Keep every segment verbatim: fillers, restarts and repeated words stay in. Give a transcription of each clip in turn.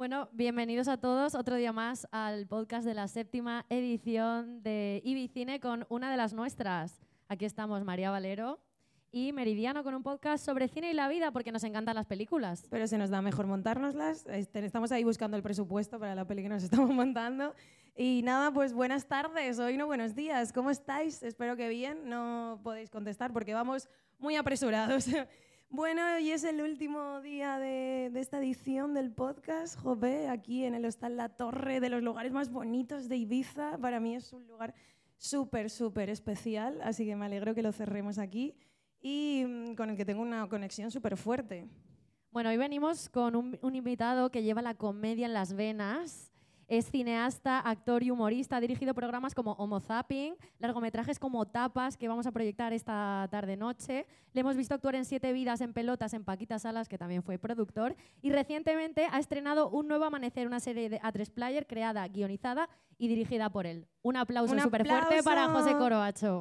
Bueno, bienvenidos a todos otro día más al podcast de la séptima edición de Ibicine con una de las nuestras. Aquí estamos María Valero y Meridiano con un podcast sobre cine y la vida porque nos encantan las películas. Pero se nos da mejor montárnoslas. Estamos ahí buscando el presupuesto para la peli que nos estamos montando. Y nada, pues buenas tardes, hoy no buenos días. ¿Cómo estáis? Espero que bien. No podéis contestar porque vamos muy apresurados. Bueno, hoy es el último día de, de esta edición del podcast. Jope, aquí en el Hostal La Torre, de los lugares más bonitos de Ibiza. Para mí es un lugar súper, súper especial, así que me alegro que lo cerremos aquí y mmm, con el que tengo una conexión súper fuerte. Bueno, hoy venimos con un, un invitado que lleva la comedia en las venas. Es cineasta, actor y humorista. Ha dirigido programas como Homo Zapping, largometrajes como Tapas, que vamos a proyectar esta tarde-noche. Le hemos visto actuar en Siete Vidas, en Pelotas, en Paquita Salas, que también fue productor. Y recientemente ha estrenado Un Nuevo Amanecer, una serie de A tres Player creada, guionizada y dirigida por él. Un aplauso súper fuerte para José Coroacho.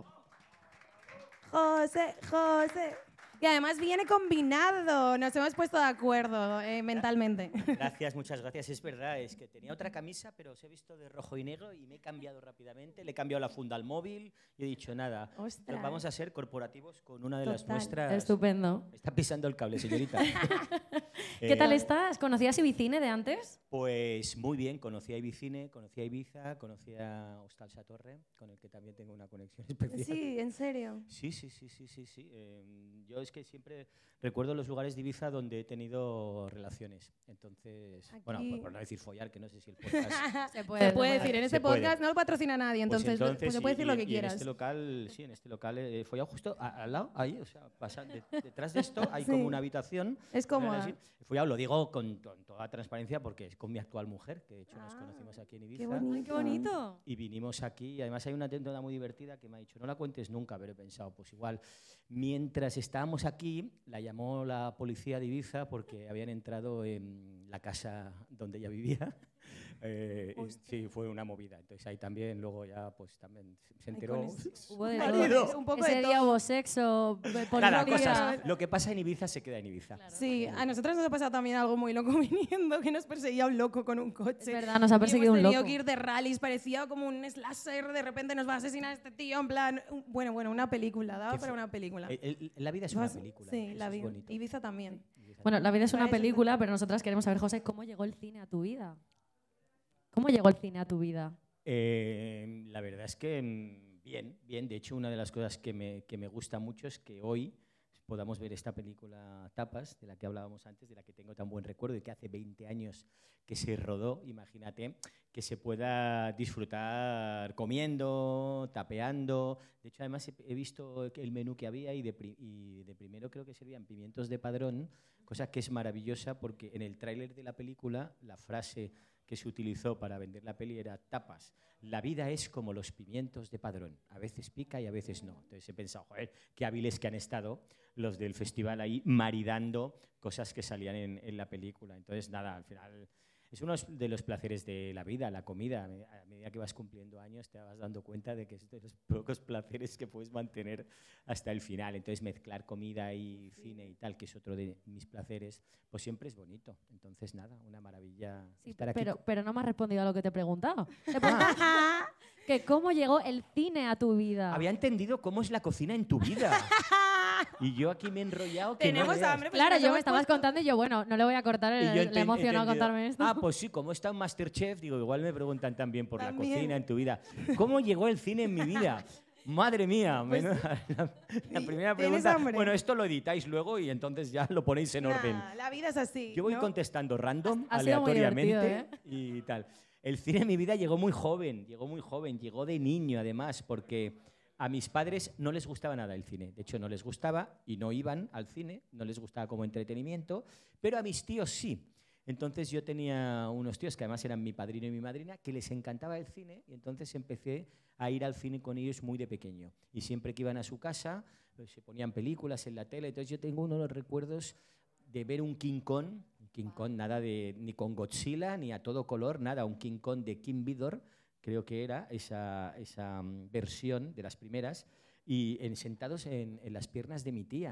José, José. Y además viene combinado, nos hemos puesto de acuerdo eh, mentalmente. Gracias, muchas gracias. Es verdad, es que tenía otra camisa, pero os he visto de rojo y negro y me he cambiado rápidamente. Le he cambiado la funda al móvil y he dicho nada. Ostras. Vamos a ser corporativos con una de Total. las nuestras. Estupendo. Está pisando el cable, señorita. ¿Qué eh, tal estás? ¿Conocías Ibicine de antes? Pues muy bien, conocí a Ibicine, conocí a Ibiza, conocí a Hostal La Torre, con el que también tengo una conexión especial. Sí, ¿en serio? Sí, sí, sí, sí, sí. sí. Eh, yo es que siempre recuerdo los lugares de Ibiza donde he tenido relaciones. Entonces, Aquí... bueno, por, por no decir follar, que no sé si el podcast... se puede, se puede decir, en este podcast puede. no lo patrocina nadie, entonces, pues entonces pues se puede y, decir lo que y quieras. En este local, sí, en este local he follado justo a, al lado, ahí, o sea, pasa, de, detrás de esto hay sí. como una habitación. Es cómoda. He follado, lo digo con, con toda transparencia porque es con mi actual mujer, que de hecho ah, nos conocimos aquí en Ibiza. Qué bonito. Qué bonito. Y vinimos aquí, y además hay una anécdota muy divertida que me ha dicho, no la cuentes nunca, pero he pensado, pues igual, mientras estábamos aquí, la llamó la policía de Ibiza porque habían entrado en la casa donde ella vivía. Eh, sí, fue una movida. Entonces ahí también, luego ya, pues también se enteró. Hubo de todo. Un poco Ese de día todo. hubo sexo, Nada, cosas. Lo que pasa en Ibiza se queda en Ibiza. Claro. Sí, a nosotros nos ha pasado también algo muy loco viniendo, que nos perseguía un loco con un coche. Es verdad, nos ha perseguido un loco. Hemos tenido loco. que ir de rallies, parecía como un slasher, de repente nos va a asesinar este tío, en plan, bueno, bueno, una película, daba para una película. El, el, la vida es una película. Sí, la vida. Es Ibiza también. Sí, Ibiza Bueno, la vida es una Para eso película, está. pero nosotras queremos saber, José, ¿cómo llegó el cine a tu vida? ¿Cómo llegó el cine a tu vida? Eh, la verdad es que mm, bien, bien. De hecho, una de las cosas que me, que me gusta mucho es que hoy podamos ver esta película Tapas, de la que hablábamos antes, de la que tengo tan buen recuerdo y que hace veinte años que se rodó. Imagínate que se pueda disfrutar comiendo, tapeando. De hecho, además he, he visto el menú que había y de, pri, y de primero creo que servían pimientos de Padrón, cosa que es maravillosa porque en el tráiler de la película la frase que se utilizó para vender la peli era tapas. La vida es como los pimientos de Padrón. A veces pica y a veces no. Entonces he pensado, joder, qué hábiles que han estado los del festival ahí maridando cosas que salían en, en la película. Entonces, nada, al final es uno de los placeres de la vida, la comida. A medida que vas cumpliendo años te vas dando cuenta de que es de los pocos placeres que puedes mantener hasta el final. Entonces mezclar comida y cine y tal, que es otro de mis placeres, pues siempre es bonito. Entonces nada, una maravilla Sí, estar aquí. Pero, pero no me has respondido a lo que te he preguntado. Te he preguntado que ¿cómo llegó el cine a tu vida? Había entendido cómo es la cocina en tu vida. Y yo aquí me he enrollado. Que Tenemos no hambre. Claro, pues yo nos me hemos estabas puesto... contando y yo, bueno, no le voy a cortar, Y yo el, le ente- emocionó entendido. contarme esto. Ah, pues sí, como está en Masterchef, digo, igual me preguntan también por También. la cocina en tu vida. ¿Cómo llegó el cine en mi vida? Madre mía, Pues, menuda- la, la primera ¿tienes pregunta. hambre? Bueno, esto lo editáis luego y entonces ya lo ponéis en orden. Nah, la vida es así. Yo voy ¿no? contestando random, Ha- ha sido muy aleatoriamente divertido, y tal. El cine en mi vida llegó muy joven, llegó muy joven, llegó de niño además, porque a mis padres no les gustaba nada el cine. De hecho, no les gustaba y no iban al cine, no les gustaba como entretenimiento, pero a mis tíos sí. Entonces yo tenía unos tíos que además eran mi padrino y mi madrina, que les encantaba el cine y entonces empecé a ir al cine con ellos muy de pequeño. Y siempre que iban a su casa, pues, se ponían películas en la tele. Entonces yo tengo uno de los recuerdos de ver un King Kong, un King Kong nada de ni con Godzilla ni a todo color, nada, un King Kong de King Vidor, creo que era esa, esa um, versión de las primeras, y en, sentados en, en las piernas de mi tía.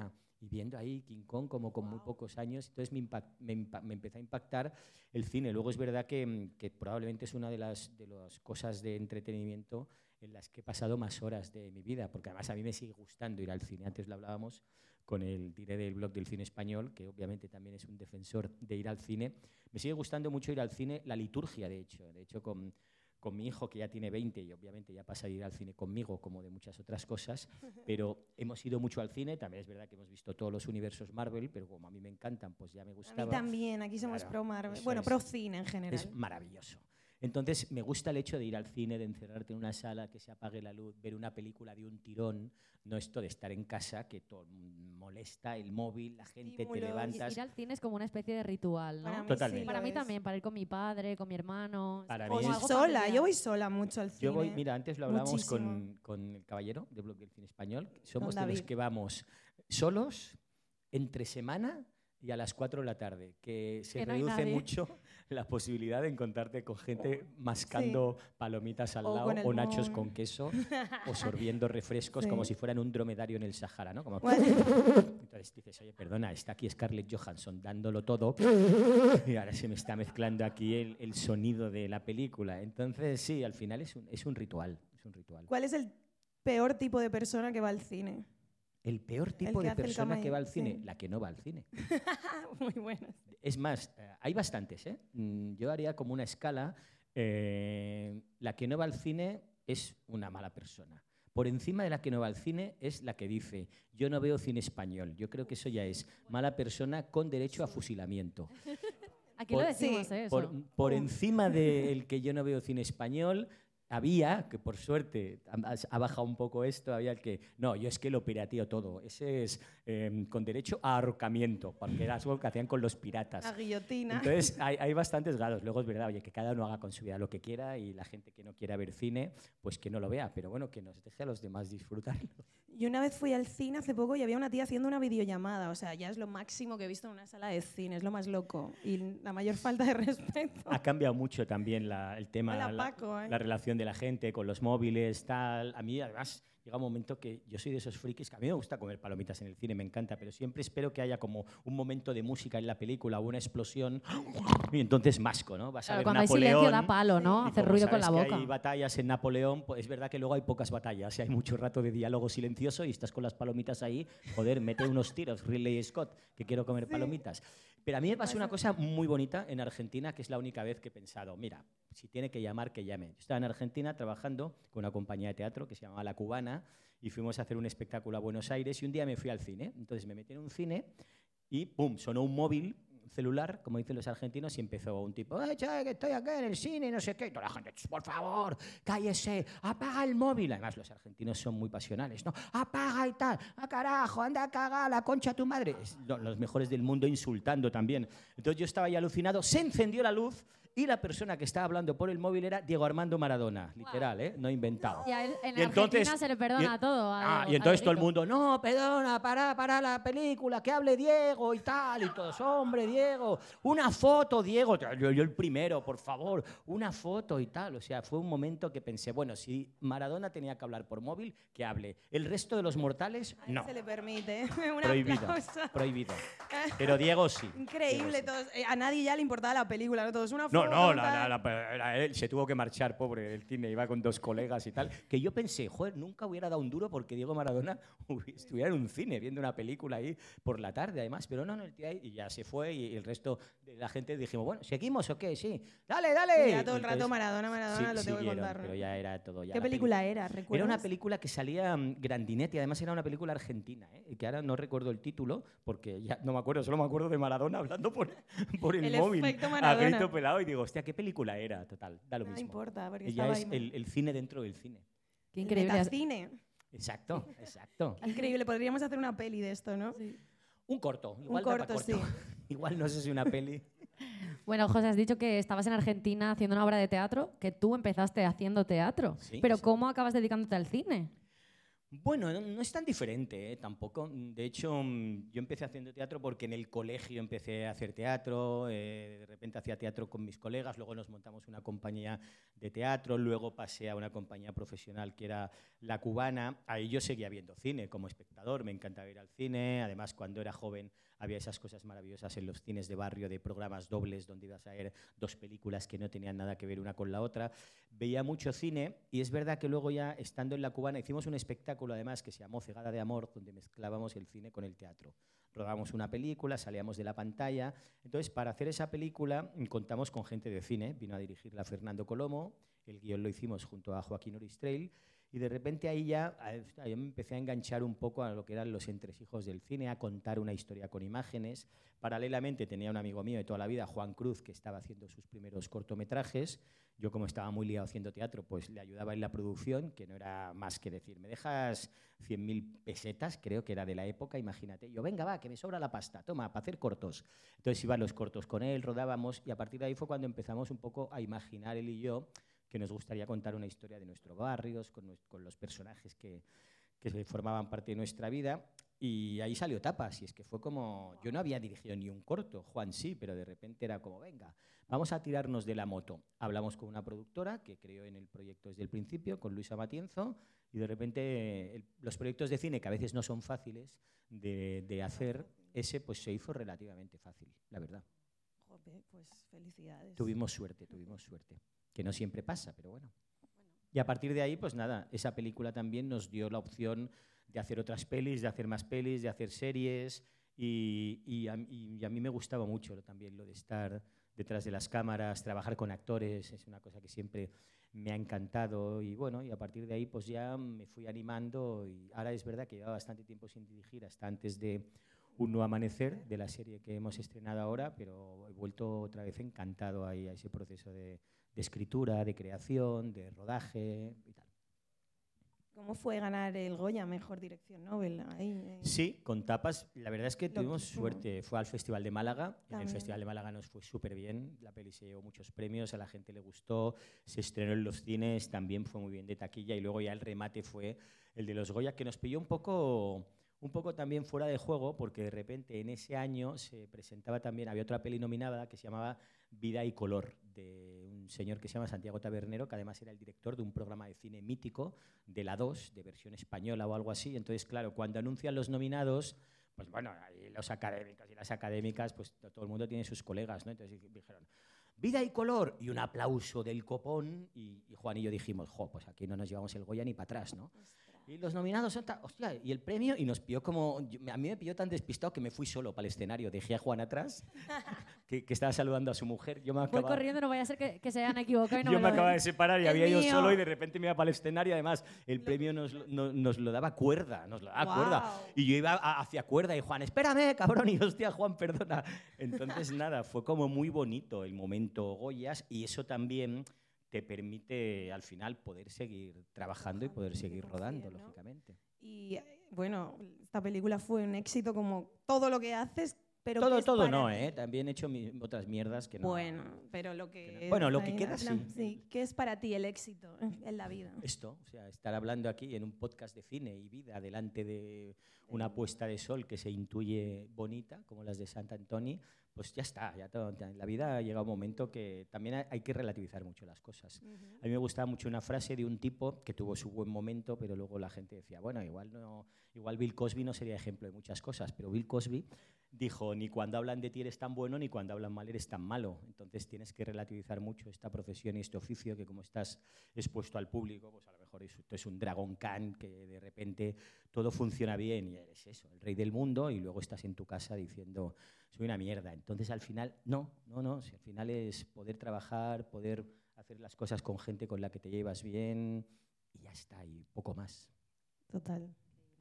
y viendo ahí King Kong como con muy pocos años, entonces me, impact, me, impa, me empezó a impactar el cine. Luego es verdad que, que probablemente es una de las, de las cosas de entretenimiento en las que he pasado más horas de mi vida, porque además a mí me sigue gustando ir al cine. Antes lo hablábamos con el diré del blog del cine español, que obviamente también es un defensor de ir al cine. Me sigue gustando mucho ir al cine, la liturgia, de hecho. De hecho, con, con mi hijo, que ya tiene veinte, y obviamente ya pasa a ir al cine conmigo, como de muchas otras cosas, pero hemos ido mucho al cine. También es verdad que hemos visto todos los universos Marvel, pero como a mí me encantan, pues ya me gustaba. A mí también, aquí somos claro, pro Marvel. Bueno, es, pro cine en general. Es maravilloso. Entonces, me gusta el hecho de ir al cine, de encerrarte en una sala, que se apague la luz, ver una película de un tirón, no esto de estar en casa, que todo molesta, el móvil, la gente, Estímulos. te levantas. Ir al cine es como una especie de ritual, ¿no? Para mí Totalmente. sí Para lo mí es. también, para ir con mi padre, con mi hermano. Para O mí si es- algo sola, familiar. yo voy sola mucho al cine. Yo voy, mira, antes lo hablábamos Muchísimo. con, con el caballero de Blog del Cine Español. Somos Don de los David. que vamos solos, entre semana y a las cuatro de la tarde, que se Que no hay reduce nadie. mucho la posibilidad de encontrarte con gente mascando palomitas al O lado con el o nachos móvil. con queso o sorbiendo refrescos Sí. como si fueran un dromedario en el Sahara, ¿no? Como Bueno, entonces dices, oye, perdona, está aquí Scarlett Johansson dándolo todo y ahora se me está mezclando aquí el, el sonido de la película. Entonces, sí, al final es un, es un ritual, es un ritual. ¿cuál es el peor tipo de persona que va al cine? El peor tipo que de hace el persona que va al camello, cine, sí. la que no va al cine. Muy bueno. Es más, eh, hay bastantes, ¿eh? Mm, Yo haría como una escala. eh, la que no va al cine es una mala persona. Por encima de la que no va al cine es la que dice, yo no veo cine español. Yo creo que eso ya es mala persona con derecho a fusilamiento. Aquí Por- lo decimos, sí, ¿eh? Eso. Por, por encima del que yo no veo cine español, había, que por suerte ha, ha bajado un poco esto, había el que, no, yo es que lo pirateo todo. Ese es eh, con derecho a ahorcamiento, porque era algo que hacían con los piratas. La guillotina. Entonces, hay, hay bastantes grados. Luego es verdad, oye, que cada uno haga con su vida lo que quiera y la gente que no quiera ver cine, pues que no lo vea. Pero bueno, que nos deje a los demás disfrutarlo. Yo una vez fui al cine hace poco y había una tía haciendo una videollamada. O sea, ya es lo máximo que he visto en una sala de cine, es lo más loco. Y la mayor falta de respeto. Ha cambiado mucho también la- el tema, Hola, la, Paco, ¿eh? la relación de la gente con los móviles, tal. A mí, además, llega un momento que yo soy de esos frikis que a mí me gusta comer palomitas en el cine, me encanta, pero siempre espero que haya como un momento de música en la película o una explosión y entonces masco, ¿no? Vas a Claro, ver cuando hay Napoleón. silencio da palo, ¿no? Y Hacer como ruido con la sabes que boca. hay batallas en Napoleón, pues es verdad que luego hay pocas batallas, y hay mucho rato de diálogo silencioso y estás con las palomitas ahí, joder, mete unos tiros, Ridley Scott, que quiero comer palomitas. Pero a mí me pasó una cosa muy bonita en Argentina, que es la única vez que he pensado, mira, si tiene que llamar, que llame. Yo estaba en Argentina trabajando con una compañía de teatro que se llamaba La Cubana y fuimos a hacer un espectáculo a Buenos Aires y un día me fui al cine. Entonces me metí en un cine y ¡pum!, sonó un móvil celular, como dicen los argentinos, y empezó un tipo, ¡ay, che, que estoy acá en el cine, no sé qué! Y toda la gente, por favor, cállese, apaga el móvil. Además, los argentinos son muy pasionales, ¿no? Apaga y tal, ¡ah, carajo, anda a cagar, la concha a tu madre! Es lo- los mejores del mundo insultando también. Entonces yo estaba ahí alucinado, se encendió la luz y la persona que estaba hablando por el móvil era Diego Armando Maradona, literal, ¿eh? No inventado. Y a él, en Y entonces- Argentina se le perdona y- todo. a Ah, Diego- y a entonces todo el Diego. mundo, no, perdona, para, para la película, que hable Diego y tal, y todos, hombre, Diego, una foto, Diego, yo, yo el primero, por favor, una foto y tal. O sea, fue un momento que pensé, bueno, si Maradona tenía que hablar por móvil, que hable. El resto de los mortales, A él no. se le permite. Un Prohibido, aplauso. prohibible. Pero Diego sí. Increíble. Diego sí. Todos, eh, a nadie ya le importaba la película, ¿no? Todos una No, foto. no, la, tal. la- la- era él, se tuvo que marchar, pobre, del cine, iba con dos colegas y tal. Que yo pensé, joder, nunca hubiera dado un duro porque Diego Maradona hubi- estuviera en un cine viendo una película ahí por la tarde, además. Pero no, no, el tío ahí, y ya se fue y el resto de la gente dijimos, bueno, ¿seguimos o qué? Sí, dale, dale. Ya todo el rato Entonces, Maradona, Maradona, sí, lo tengo que siguieron, contar. ¿no? pero ya era todo. Ya ¿Qué la película peli- era? ¿Recuerdas? Era una película que salía mm, Grandinetti, además era una película argentina, ¿eh? Que ahora no recuerdo el título porque ya no me acuerdo, solo me acuerdo de Maradona hablando por, por el, El móvil efecto a Maradona. grito pelado y digo, hostia, ¿qué película era? Total, da lo No mismo. importa, porque Ya estaba es ahí. el, el cine dentro del cine. Qué increíble. Metacine. Exacto, exacto. Increíble, podríamos hacer una peli de esto, ¿no? Un corto, igual da pa' corto, sí. Igual no sé si una peli. Bueno, José, has dicho que estabas en Argentina haciendo una obra de teatro, que tú empezaste haciendo teatro. Sí, Pero sí. ¿cómo acabas dedicándote al cine? Bueno, no, no es tan diferente, ¿eh? Tampoco. De hecho, mm, yo empecé haciendo teatro porque en el colegio empecé a hacer teatro, eh, de repente hacía teatro con mis colegas, luego nos montamos una compañía de teatro, luego pasé a una compañía profesional que era La Cubana. Ahí yo seguía viendo cine como espectador, me encantaba ir al cine, además cuando era joven había esas cosas maravillosas en los cines de barrio de programas dobles donde ibas a ver dos películas que no tenían nada que ver una con la otra. Veía mucho cine y es verdad que luego ya estando en La Cubana hicimos un espectáculo además que se llamó Cegada de Amor, donde mezclábamos el cine con el teatro. Rodábamos una película, salíamos de la pantalla. Entonces, para hacer esa película contamos con gente de cine. Vino a dirigirla Fernando Colomo, el guión lo hicimos junto a Joaquín Oristrell. Y de repente ahí ya yo me empecé a enganchar un poco a lo que eran los entresijos del cine, a contar una historia con imágenes. Paralelamente tenía un amigo mío de toda la vida, Juan Cruz, que estaba haciendo sus primeros cortometrajes. Yo, como estaba muy liado haciendo teatro, pues le ayudaba en la producción, que no era más que decir, ¿me dejas cien mil pesetas? Creo que era de la época, imagínate. Yo, venga, va, que me sobra la pasta, toma, para hacer cortos. Entonces iban los cortos con él, rodábamos, y a partir de ahí fue cuando empezamos un poco a imaginar él y yo que nos gustaría contar una historia de nuestros barrios, con, con los personajes que, que formaban parte de nuestra vida. Y ahí salió Tapas, y es que fue como... Yo no había dirigido ni un corto, Juan sí, pero de repente era como, venga, vamos a tirarnos de la moto. Hablamos con una productora que creó en el proyecto desde el principio, con Luisa Matienzo, y de repente el, los proyectos de cine, que a veces no son fáciles de, de hacer, ese pues se hizo relativamente fácil, la verdad. Joder, pues felicidades. Tuvimos suerte, tuvimos suerte. Que no siempre pasa, pero bueno. Y a partir de ahí, pues nada, esa película también nos dio la opción de hacer otras pelis, de hacer más pelis, de hacer series, y, y, a, y a mí me gustaba mucho también lo de estar detrás de las cámaras, trabajar con actores, es una cosa que siempre me ha encantado, y bueno, y a partir de ahí pues ya me fui animando, y ahora es verdad que llevaba bastante tiempo sin dirigir, hasta antes de Un Nuevo Amanecer, de la serie que hemos estrenado ahora, pero he vuelto otra vez encantado ahí a ese proceso de de escritura, de creación, de rodaje y tal. ¿Cómo fue ganar el Goya, mejor dirección Nobel? Ahí, eh. Sí, con Tapas, la verdad es que Lo tuvimos quisimos. suerte. Fue al Festival de Málaga, También. en el Festival de Málaga nos fue súper bien, la peli se llevó muchos premios, a la gente le gustó, se estrenó en los cines, también fue muy bien de taquilla, y luego ya el remate fue el de los Goya, que nos pilló un poco... un poco también fuera de juego, porque de repente en ese año se presentaba también, había otra peli nominada que se llamaba Vida y Color, de un señor que se llama Santiago Tabernero, que además era el director de un programa de cine mítico de La dos, de versión española o algo así. Entonces, claro, cuando anuncian los nominados, pues bueno, ahí los académicos y las académicas, pues todo el mundo tiene sus colegas, ¿no? Entonces dijeron, Vida y Color, y un aplauso del copón, y, y Juan y yo dijimos, jo, pues aquí no nos llevamos el Goya ni para atrás, ¿no? Y los nominados son, hostia, y el premio, y nos pilló como, yo, a mí me pilló tan despistado que me fui solo para el escenario, dejé a Juan atrás, que, que estaba saludando a su mujer. Yo me Voy acababa, corriendo, no vaya a ser que, que se hayan equivocado y no yo me me lo acababa den. de separar y Es había ido mío. solo, y de repente me iba para el escenario. Además, el premio nos, lo- no- nos lo daba Cuerda, nos lo daba Guau. Cuerda. Y yo iba a- hacia Cuerda y Juan, espérame, cabrón, y hostia, Juan, perdona. Entonces, nada, fue como muy bonito el momento Goyas, y eso también te permite al final poder seguir trabajando y poder seguir rodando, ¿no? lógicamente. Y eh, bueno, esta película fue un éxito como todo lo que haces, pero ¿qué Todo, es todo para no, ti? ¿eh? También he hecho mi- otras mierdas que no... Bueno, pero lo que... que no- Bueno, lo está que ahí, queda, plan, sí. ¿Qué es para ti el éxito en en la vida? Esto, o sea, estar hablando aquí en un podcast de cine y vida delante de una puesta de sol que se intuye bonita, como las de Sant Antoni, pues ya está, ya todo, ya en la vida llega un momento que también hay- hay que relativizar mucho las cosas. A mí me gustaba mucho una frase de un tipo que tuvo su buen momento, pero luego la gente decía, bueno, igual, no, igual Bill Cosby no sería ejemplo de muchas cosas, pero Bill Cosby dijo, ni cuando hablan de ti eres tan bueno, ni cuando hablan mal eres tan malo. Entonces tienes que relativizar mucho esta profesión y este oficio, que como estás expuesto al público, pues a lo mejor es, es un Dragon Khan, que de repente todo funciona bien y eres eso, el rey del mundo, y luego estás en tu casa diciendo, soy una mierda. Entonces al final, no, no, no, si al final es poder trabajar, poder hacer las cosas con gente con la que te llevas bien, y ya está, y poco más. Total.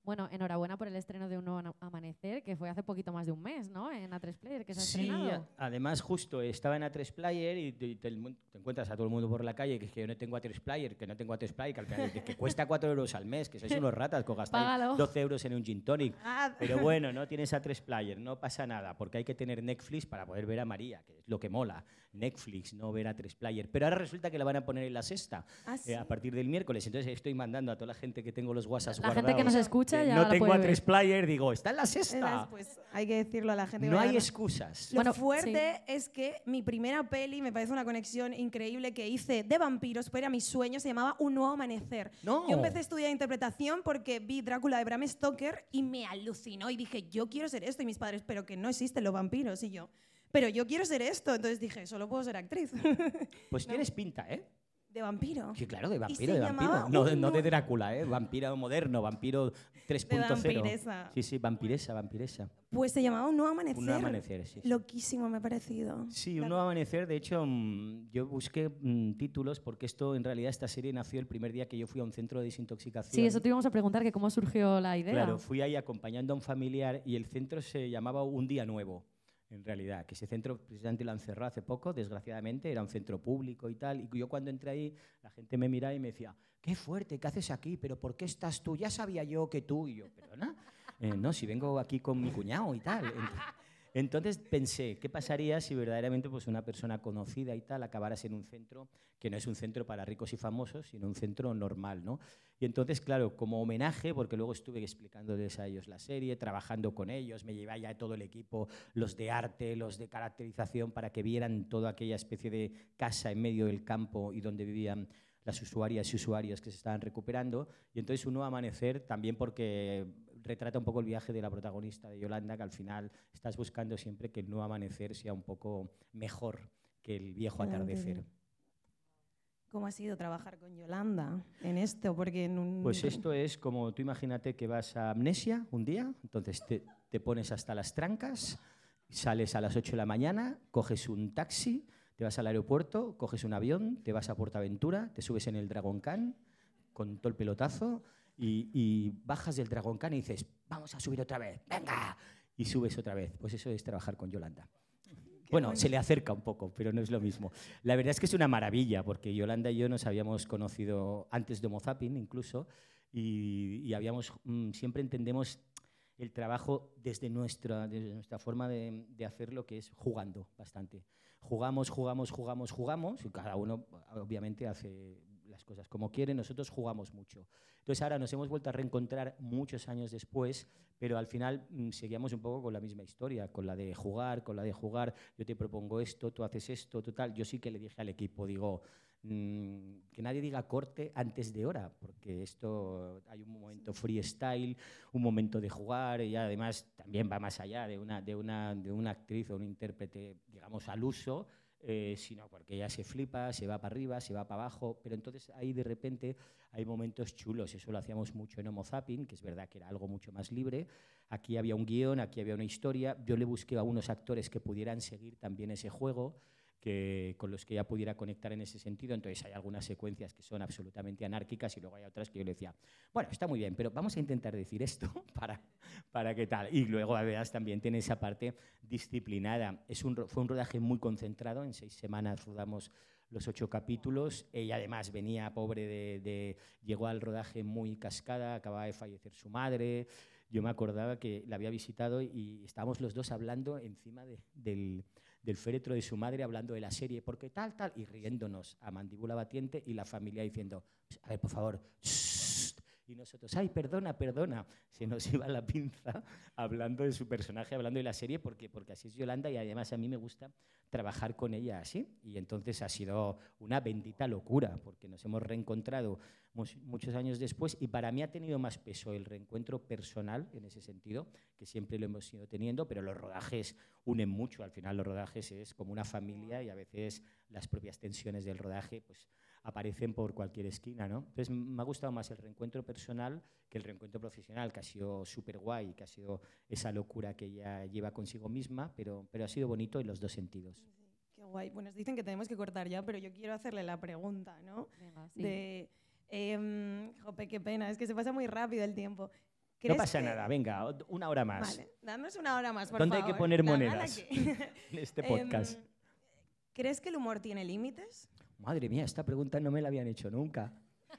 Bueno, enhorabuena por el estreno de Un Nuevo Amanecer, que fue hace poquito más de un mes, ¿no? En A tres Player, que se ha Sí, estrenado. además justo estaba en A tres Player y te, te- te encuentras a todo el mundo por la calle que es que yo no tengo A tres Player, que no tengo A tres Player, que, al final- que- que cuesta cuatro euros al mes, que sois unos ratas, que os gastáis Págalo. doce euros en un gin tonic. Ah, Pero bueno, no tienes A tres Player, no pasa nada, porque hay que tener Netflix para poder ver a María, que es lo que mola. Netflix, no ver A tres Player. Pero ahora resulta que la van a poner en la sexta, ¿Ah, sí? eh, a partir del miércoles. Entonces estoy mandando a toda la gente que tengo los WhatsApp La guardados. gente que nos escucha que ya no la tengo puede A tres ver. Player, digo, está en la Esas, sexta. pues hay que decirlo a la gente. que No vaya hay a- excusas. Lo Bueno, fuerte es que mi primera peli me parece una conexión increíble que hice de vampiros, pero era mi sueño, se llamaba Un Nuevo Amanecer. No. Yo empecé a estudiar interpretación porque vi Drácula de Bram Stoker y me alucinó y dije, yo quiero ser esto. Y mis padres, pero que no existen los vampiros. Y yo, pero yo quiero ser esto. Entonces dije, solo puedo ser actriz. Pues No. tienes pinta, ¿eh? De vampiro. Sí, claro, de vampiro, se de vampiro. llamaba No, Un de- no de Nuevo- Drácula, ¿eh? Vampiro moderno, vampiro tres punto cero. vampiresa. Sí, sí, vampiresa, vampiresa. Pues se llamaba Un Nuevo Amanecer. Un nuevo amanecer, sí. Sí, Loquísimo me ha parecido. Sí, La- un nuevo amanecer. De hecho, mm, yo busqué mm, títulos porque esto, en realidad, esta serie nació el primer día que yo fui a un centro de desintoxicación. Sí, eso te íbamos a preguntar, que cómo surgió la idea. Claro, fui ahí acompañando a un familiar y el centro se llamaba Un Día Nuevo, en realidad, que ese centro precisamente lo han cerrado hace poco, desgraciadamente, era un centro público y tal, y yo cuando entré ahí, la gente me miraba y me decía, qué fuerte, ¿qué haces aquí? ¿Pero por qué estás tú? Ya sabía yo que tú, y yo, perdona, eh, no, si vengo aquí con mi cuñado y tal. Ent- Entonces pensé, ¿qué pasaría si verdaderamente pues, una persona conocida y tal acabaras en un centro que no es un centro para ricos y famosos, sino un centro normal, ¿no? Y entonces, claro, como homenaje, porque luego estuve explicándoles a ellos la serie, trabajando con ellos, me llevé ya todo el equipo, los de arte, los de caracterización, para que vieran toda aquella especie de casa en medio del campo y donde vivían las usuarias y usuarios que se estaban recuperando. Y entonces Un Nuevo Amanecer, también porque retrata un poco el viaje de la protagonista, de Yolanda, que al final estás buscando siempre que el nuevo amanecer sea un poco mejor que el viejo Claro que atardecer. sí. ¿Cómo ha sido trabajar con Yolanda en esto? Porque en un... Pues esto es como tú imagínate que vas a Amnesia un día, entonces te, te pones hasta las trancas, sales a las ocho de la mañana, coges un taxi, te vas al aeropuerto, coges un avión, te vas a Portaventura, te subes en el Dragon Khan con todo el pelotazo y, y bajas del Dragon Khan y dices, vamos a subir otra vez, venga, y subes otra vez. Pues eso es trabajar con Yolanda. Bueno, bonito. se le acerca un poco, pero no es lo mismo. La verdad es que es una maravilla, porque Yolanda y yo nos habíamos conocido antes de Homo Zapping, incluso, y, y habíamos, mm, siempre entendemos el trabajo desde nuestra, desde nuestra forma de, de hacerlo, que es jugando bastante. Jugamos, jugamos, jugamos, jugamos, y cada uno obviamente hace las cosas como quiere, nosotros jugamos mucho. Entonces ahora nos hemos vuelto a reencontrar muchos años después, pero al final mmm, seguíamos un poco con la misma historia, con la de jugar, con la de jugar, yo te propongo esto, tú haces esto, total. Yo sí que le dije al equipo, digo, mmm, que nadie diga corte antes de hora, porque esto hay un momento freestyle, un momento de jugar, y además también va más allá de una, de una, de una actriz o un intérprete, digamos, al uso, Eh, sino porque ella se flipa, se va para arriba, se va para abajo, pero entonces ahí de repente hay momentos chulos. Eso lo hacíamos mucho en Homo Zapping, que es verdad que era algo mucho más libre. Aquí había un guión, aquí había una historia. Yo le busqué a unos actores que pudieran seguir también ese juego, que, con los que ella pudiera conectar en ese sentido. Entonces hay algunas secuencias que son absolutamente anárquicas y luego hay otras que yo le decía, bueno, está muy bien, pero vamos a intentar decir esto para, para qué tal. Y luego además también tiene esa parte disciplinada. Es un, fue un rodaje muy concentrado, en seis semanas rodamos los ocho capítulos. Ella además venía pobre de, de... Llegó al rodaje muy cascada, acababa de fallecer su madre. Yo me acordaba que la había visitado y estábamos los dos hablando encima de, del... del féretro de su madre, hablando de la serie, porque tal, tal, y riéndonos a mandíbula batiente, y la familia diciendo, a ver, por favor, shh, y nosotros, ay, perdona, perdona, se nos iba la pinza hablando de su personaje, hablando de la serie, porque, porque así es Yolanda, y además a mí me gusta trabajar con ella así, y entonces ha sido una bendita locura, porque nos hemos reencontrado muchos años después, y para mí ha tenido más peso el reencuentro personal en ese sentido, que siempre lo hemos ido teniendo, pero los rodajes unen mucho. Al final los rodajes es como una familia y a veces las propias tensiones del rodaje pues, aparecen por cualquier esquina, ¿no? Entonces me ha gustado más el reencuentro personal que el reencuentro profesional, que ha sido súper guay, que ha sido esa locura que ella lleva consigo misma, pero, pero ha sido bonito en los dos sentidos. Qué guay. Bueno, nos dicen que tenemos que cortar ya, pero yo quiero hacerle la pregunta, ¿no? Venga, sí. De, eh, jope, qué pena, es que se pasa muy rápido el tiempo. No pasa que... nada, venga, una hora más. Vale, danos una hora más, por ¿Dónde favor? hay que poner monedas en este podcast? Eh, ¿Crees que el humor tiene límites? Madre mía, esta pregunta no me la habían hecho nunca.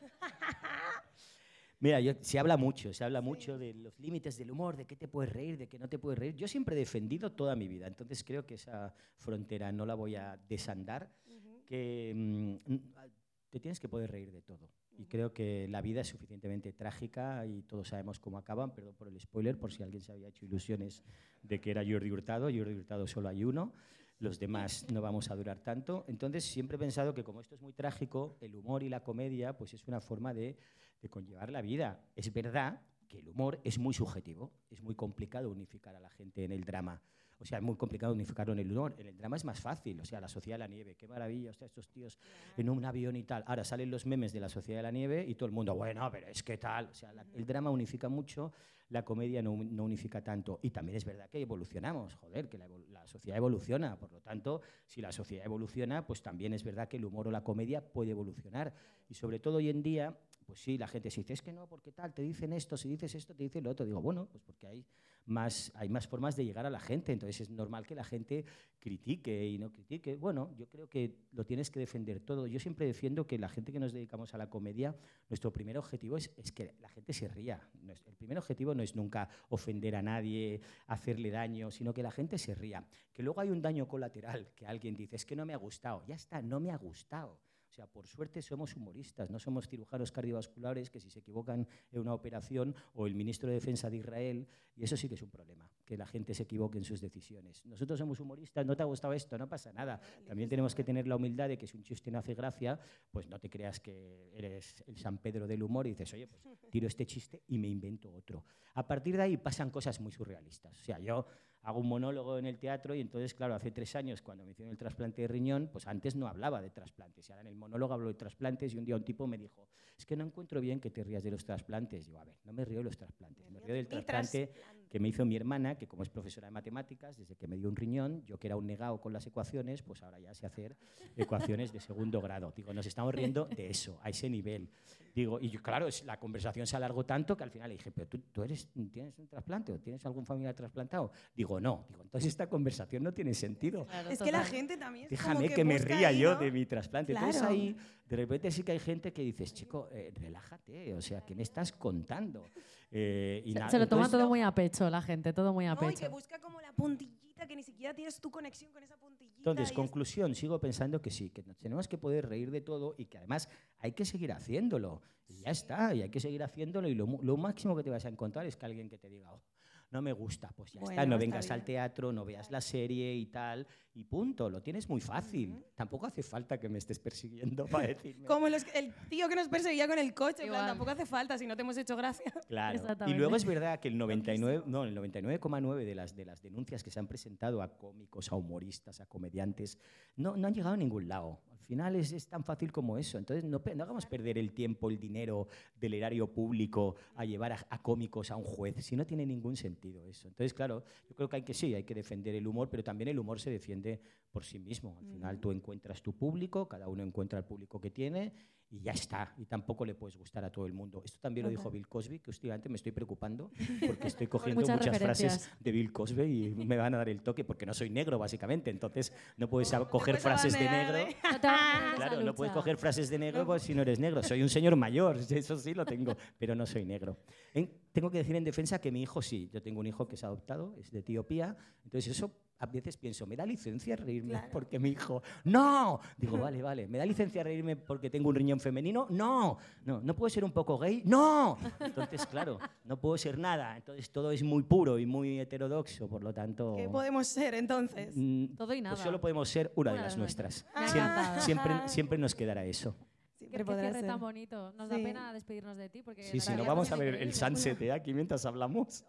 Mira, yo, se habla mucho, se habla sí. mucho de los límites del humor, de qué te puedes reír, de qué no te puedes reír. Yo siempre he defendido toda mi vida, entonces creo que esa frontera no la voy a desandar, uh-huh. que mmm, te tienes que poder reír de todo. Y creo que la vida es suficientemente trágica y todos sabemos cómo acaban, perdón por el spoiler, por si alguien se había hecho ilusiones de que era Jordi Hurtado. Jordi Hurtado solo hay uno, los demás no vamos a durar tanto. Entonces siempre he pensado que como esto es muy trágico, el humor y la comedia pues es una forma de, de conllevar la vida. Es verdad que el humor es muy subjetivo, es muy complicado unificar a la gente en el drama. O sea, es muy complicado unificarlo en el humor. En el drama es más fácil. O sea, la Sociedad de la Nieve, qué maravilla, o sea, estos tíos en un avión y tal. Ahora salen los memes de la Sociedad de la Nieve y todo el mundo, bueno, pero es que tal. O sea, la, el drama unifica mucho, la comedia no, no unifica tanto. Y también es verdad que evolucionamos, joder, que la, la sociedad evoluciona. Por lo tanto, si la sociedad evoluciona, pues también es verdad que el humor o la comedia puede evolucionar. Y sobre todo hoy en día, pues sí, la gente se dice, es que no, porque tal, te dicen esto, si dices esto, te dicen lo otro. Digo, bueno, pues porque hay más, hay más formas de llegar a la gente, entonces es normal que la gente critique y no critique. Bueno, yo creo que lo tienes que defender todo. Yo siempre defiendo que la gente que nos dedicamos a la comedia, nuestro primer objetivo es, es que la gente se ría. El primer objetivo no es nunca ofender a nadie, hacerle daño, sino que la gente se ría. Que luego hay un daño colateral, que alguien dice, es que no me ha gustado. Ya está, no me ha gustado. O sea, por suerte somos humoristas, no somos cirujanos cardiovasculares que si se equivocan en una operación, o el ministro de Defensa de Israel, y eso sí que es un problema, que la gente se equivoque en sus decisiones. Nosotros somos humoristas, no te ha gustado esto, no pasa nada. También tenemos que tener la humildad de que si un chiste no hace gracia, pues no te creas que eres el San Pedro del humor y dices, oye, pues tiro este chiste y me invento otro. A partir de ahí pasan cosas muy surrealistas. O sea, yo hago un monólogo en el teatro y entonces, claro, hace tres años cuando me hicieron el trasplante de riñón, pues antes no hablaba de trasplantes. Y ahora en el monólogo hablo de trasplantes y un día un tipo me dijo, es que no encuentro bien que te rías de los trasplantes. Digo, a ver, no me río de los trasplantes, me río del trasplante que me hizo mi hermana, que como es profesora de matemáticas, desde que me dio un riñón, yo que era un negado con las ecuaciones, pues ahora ya sé hacer ecuaciones de segundo grado. Digo, nos estamos riendo de eso, a ese nivel. Digo, y yo, claro, la conversación se alargó tanto que al final le dije, pero tú, tú eres, ¿tienes un trasplante o tienes algún familiar trasplantado? Digo, no. Digo, entonces esta conversación no tiene sentido. Claro, es total. Que la gente también es Déjame como que, que me ría ahí, yo ¿no? de mi trasplante. Claro. Entonces ahí, de repente sí que hay gente que dices, chico, eh, relájate, o sea, ¿qué me estás contando? Eh, y se, nada, se lo toma entonces, todo muy a pecho la gente, todo muy a no, pecho. Y que busca como la puntillita, que ni siquiera tienes tu conexión con esa puntillita. Entonces, conclusión, es... sigo pensando que sí, que nos tenemos que poder reír de todo y que además hay que seguir haciéndolo. Y ya está, y hay que seguir haciéndolo y lo, lo máximo que te vas a encontrar es que alguien que te diga, oh, no me gusta, pues ya bueno, está, no vengas está al teatro, no veas la serie y tal, y punto, lo tienes muy fácil. Uh-huh. Tampoco hace falta que me estés persiguiendo para decirme. Como los, el tío que nos perseguía con el coche, en plan, tampoco hace falta si no te hemos hecho gracia. Claro, y luego es verdad que el noventa y nueve, no, el noventa y nueve coma nueve de las, de las denuncias que se han presentado a cómicos, a humoristas, a comediantes, no, no han llegado a ningún lado. Al final es, es tan fácil como eso. Entonces no, no hagamos perder el tiempo, el dinero del erario público a llevar a, a cómicos a un juez, si no tiene ningún sentido eso. Entonces, claro, yo creo que hay que sí, hay que defender el humor, pero también el humor se defiende por sí mismo. Al final tú encuentras tu público, cada uno encuentra el público que tiene y ya está. Y tampoco le puedes gustar a todo el mundo. Esto también okay. lo dijo Bill Cosby, que últimamente me estoy preocupando porque estoy cogiendo muchas, muchas frases de Bill Cosby y me van a dar el toque porque no soy negro, básicamente. Entonces no puedes oh, coger frases de negro. ¿eh? No claro, no puedes coger frases de negro pues, si no eres negro. Soy un señor mayor, eso sí lo tengo, pero no soy negro. En, tengo que decir en defensa que mi hijo sí. Yo tengo un hijo que es adoptado, es de Etiopía. Entonces eso a veces pienso, ¿me da licencia reírme claro. porque mi hijo? ¡No! Digo, vale, vale. ¿Me da licencia reírme porque tengo un riñón femenino? ¡No! No, ¿no puedo ser un poco gay? ¡No! Entonces, claro, no puedo ser nada. Entonces todo es muy puro y muy heterodoxo, por lo tanto... ¿Qué podemos ser entonces? Mm, todo y nada. Pues solo podemos ser una, una de las nuestras. Ah. Siempre, siempre, siempre nos quedará eso. Qué cierre tan bonito. Nos sí. da pena despedirnos de ti. Porque sí, sí, no vamos a ver el sunset ¿eh? aquí mientras hablamos.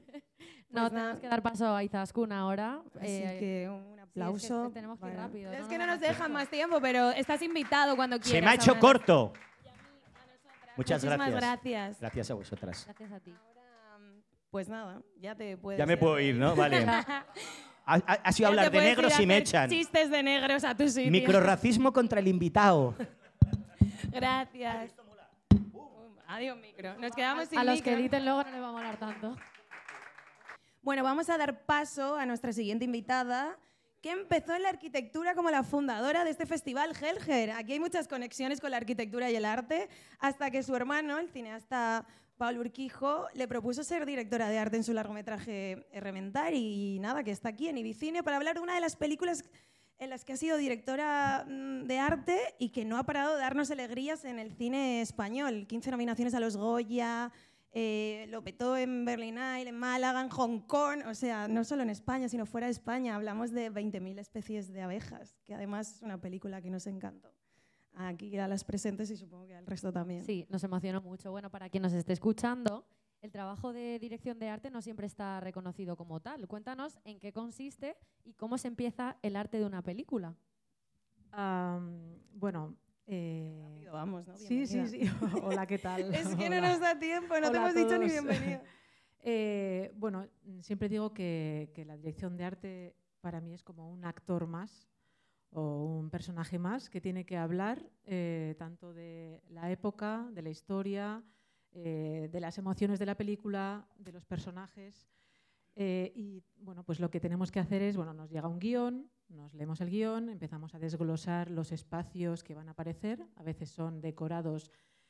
No, pues tenemos que dar paso a Izaskun ahora. Así eh, que un aplauso. Sí, es que tenemos que ir rápido. Es no, que no, no nos dejan más tiempo, pero estás invitado cuando quieras. Se me ha hecho corto. Y a mí, a nosotras. Muchas Muchísimas gracias. gracias. Gracias a vosotras. Gracias a ti. Ahora, pues nada, ya te puedes Ya me puedo ir, ¿no? Vale. Ha, ha sido hablar de negros y me echan. Chistes de negros a tu sitio. Microrracismo contra el invitado. Gracias. Adiós micro. Nos quedamos sin A los micro. que editen luego no les va a molar tanto. Bueno, vamos a dar paso a nuestra siguiente invitada, que empezó en la arquitectura como la fundadora de este festival Helger. Aquí hay muchas conexiones con la arquitectura y el arte, hasta que su hermano, el cineasta Paul Urquijo, le propuso ser directora de arte en su largometraje Reventar y nada, que está aquí en Ibicine para hablar de una de las películas en las que ha sido directora de arte y que no ha parado de darnos alegrías en el cine español. quince nominaciones a los Goya, eh, lo petó en Berlinale, en Málaga, en Hong Kong, o sea, no solo en España, sino fuera de España. Hablamos de veinte mil especies de abejas, que además es una película que nos encantó. Aquí a las presentes y supongo que al resto también. Sí, nos emocionó mucho. Bueno, para quien nos esté escuchando, el trabajo de dirección de arte no siempre está reconocido como tal. Cuéntanos en qué consiste y cómo se empieza el arte de una película. Um, bueno, eh, Rápido, vamos, ¿no? sí, sí, sí. Hola, ¿qué tal? Es que no Hola. nos da tiempo, no te Hola hemos a dicho ni todos. bienvenido. Eh, bueno, siempre digo que, que la dirección de arte para mí es como un actor más o un personaje más que tiene que hablar eh, tanto de la época, de la historia, eh, de las emociones de la película, de los personajes. Eh, y bueno, pues lo que tenemos que hacer es, bueno, nos llega un guión, nos leemos el guión, empezamos a desglosar los espacios que van a aparecer. A veces son decorados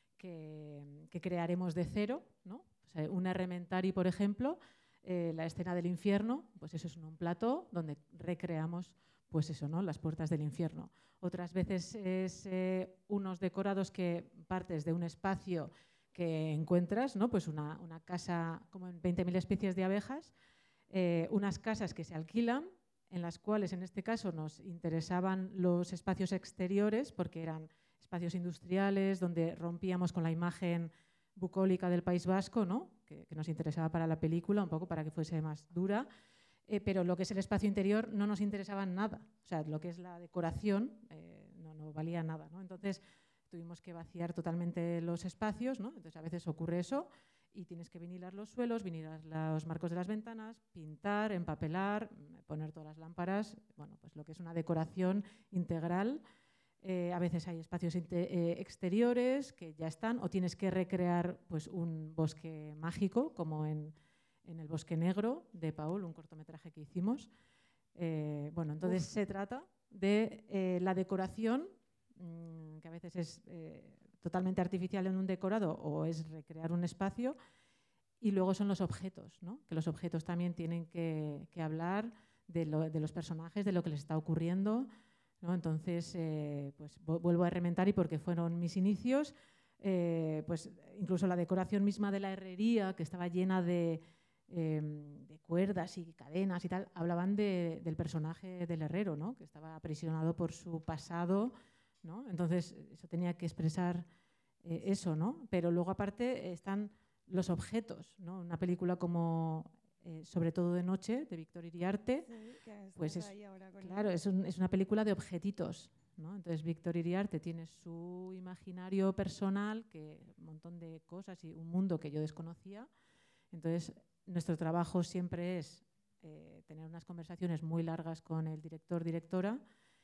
que, que crearemos de cero, ¿no? O sea, un Errementari, por ejemplo, eh, la escena del infierno, pues eso es un plató donde recreamos pues eso, ¿no? Las puertas del infierno. Otras veces es eh, unos decorados que partes de un espacio que encuentras, ¿no? Pues una, una casa como en veinte mil especies de abejas, eh, unas casas que se alquilan, en las cuales en este caso nos interesaban los espacios exteriores porque eran espacios industriales donde rompíamos con la imagen bucólica del País Vasco, ¿no? que, que nos interesaba para la película, un poco para que fuese más dura. Eh, pero lo que es el espacio interior no nos interesaba nada. O sea, lo que es la decoración eh, no, no valía nada, ¿no? Entonces tuvimos que vaciar totalmente los espacios, ¿no? Entonces a veces ocurre eso y tienes que vinilar los suelos, vinilar los marcos de las ventanas, pintar, empapelar, poner todas las lámparas, bueno, pues lo que es una decoración integral. Eh, a veces hay espacios eh, exteriores que ya están o tienes que recrear pues, un bosque mágico como en en El Bosque Negro de Paul, un cortometraje que hicimos. Eh, bueno, entonces Uf. se trata de eh, la decoración, mmm, que a veces es eh, totalmente artificial en un decorado o es recrear un espacio, y luego son los objetos, ¿no? Que los objetos también tienen que, que hablar de, lo, de los personajes, de lo que les está ocurriendo, ¿no? Entonces, eh, pues vuelvo a Errementari porque fueron mis inicios, eh, pues incluso la decoración misma de la herrería, que estaba llena de Eh, de cuerdas y cadenas y tal, hablaban de, del personaje del herrero, ¿no? Que estaba aprisionado por su pasado, ¿no? Entonces eso tenía que expresar eh, eso, ¿no? Pero luego aparte están los objetos, ¿no? Una película como eh, Sobre todo de noche, de Víctor Iriarte, sí, pues es, claro, es, un, es una película de objetitos, ¿no? Entonces Víctor Iriarte tiene su imaginario personal, que un montón de cosas y un mundo que yo desconocía. Entonces nuestro trabajo siempre es eh, tener unas conversaciones muy largas con el director, directora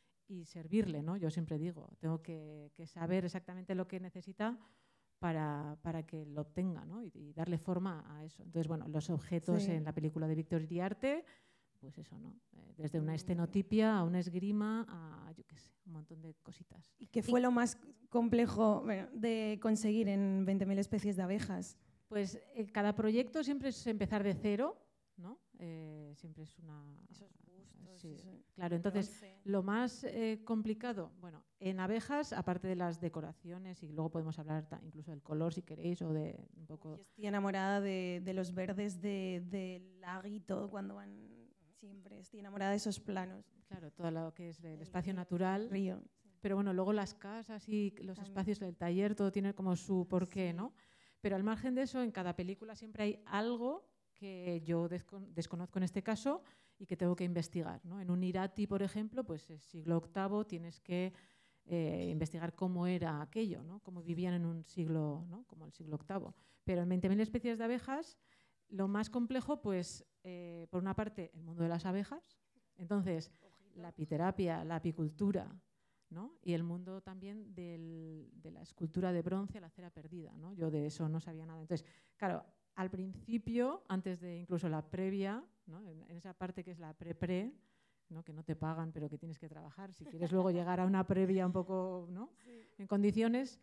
y servirle, ¿no? Yo siempre digo, tengo que, que saber exactamente lo que necesita para, para que lo obtenga, ¿no? y, y darle forma a eso. Entonces, bueno, los objetos sí. en la película de Víctor Iriarte, pues eso, ¿no? Eh, desde una estenotipia a una esgrima a, yo qué sé, un montón de cositas. ¿Y qué fue y, lo más complejo bueno, de conseguir en veinte mil especies de abejas? Pues eh, cada proyecto siempre es empezar de cero, ¿no? Eh, siempre es una... Esos gustos. Sí, eso, claro, entonces lo más eh, complicado, bueno, en abejas, aparte de las decoraciones, y luego podemos hablar incluso del color si queréis, o de un poco... Yo estoy enamorada de, de los verdes del de laguito cuando van siempre, estoy enamorada de esos planos. Claro, todo lo que es el, el espacio natural. Río. Pero bueno, luego las casas y los También. espacios del taller, todo tiene como su porqué, sí. ¿no? Pero al margen de eso, en cada película siempre hay algo que yo desconozco en este caso y que tengo que investigar, ¿no? En un Irati, por ejemplo, pues es siglo octavo, tienes que eh, investigar cómo era aquello, ¿no? Cómo vivían en un siglo, ¿no? Como el siglo octavo. Pero en veinte mil especies de abejas, lo más complejo, pues, eh, por una parte, el mundo de las abejas. Entonces, la apiterapia, la apicultura, ¿no? Y el mundo también del, de la escultura de bronce a la cera perdida, ¿no? Yo de eso no sabía nada. Entonces, claro, al principio, antes de incluso la previa, ¿no? en, en esa parte que es la pre-pre, ¿no? Que no te pagan pero que tienes que trabajar, si quieres luego llegar a una previa un poco, ¿no? Sí. En condiciones,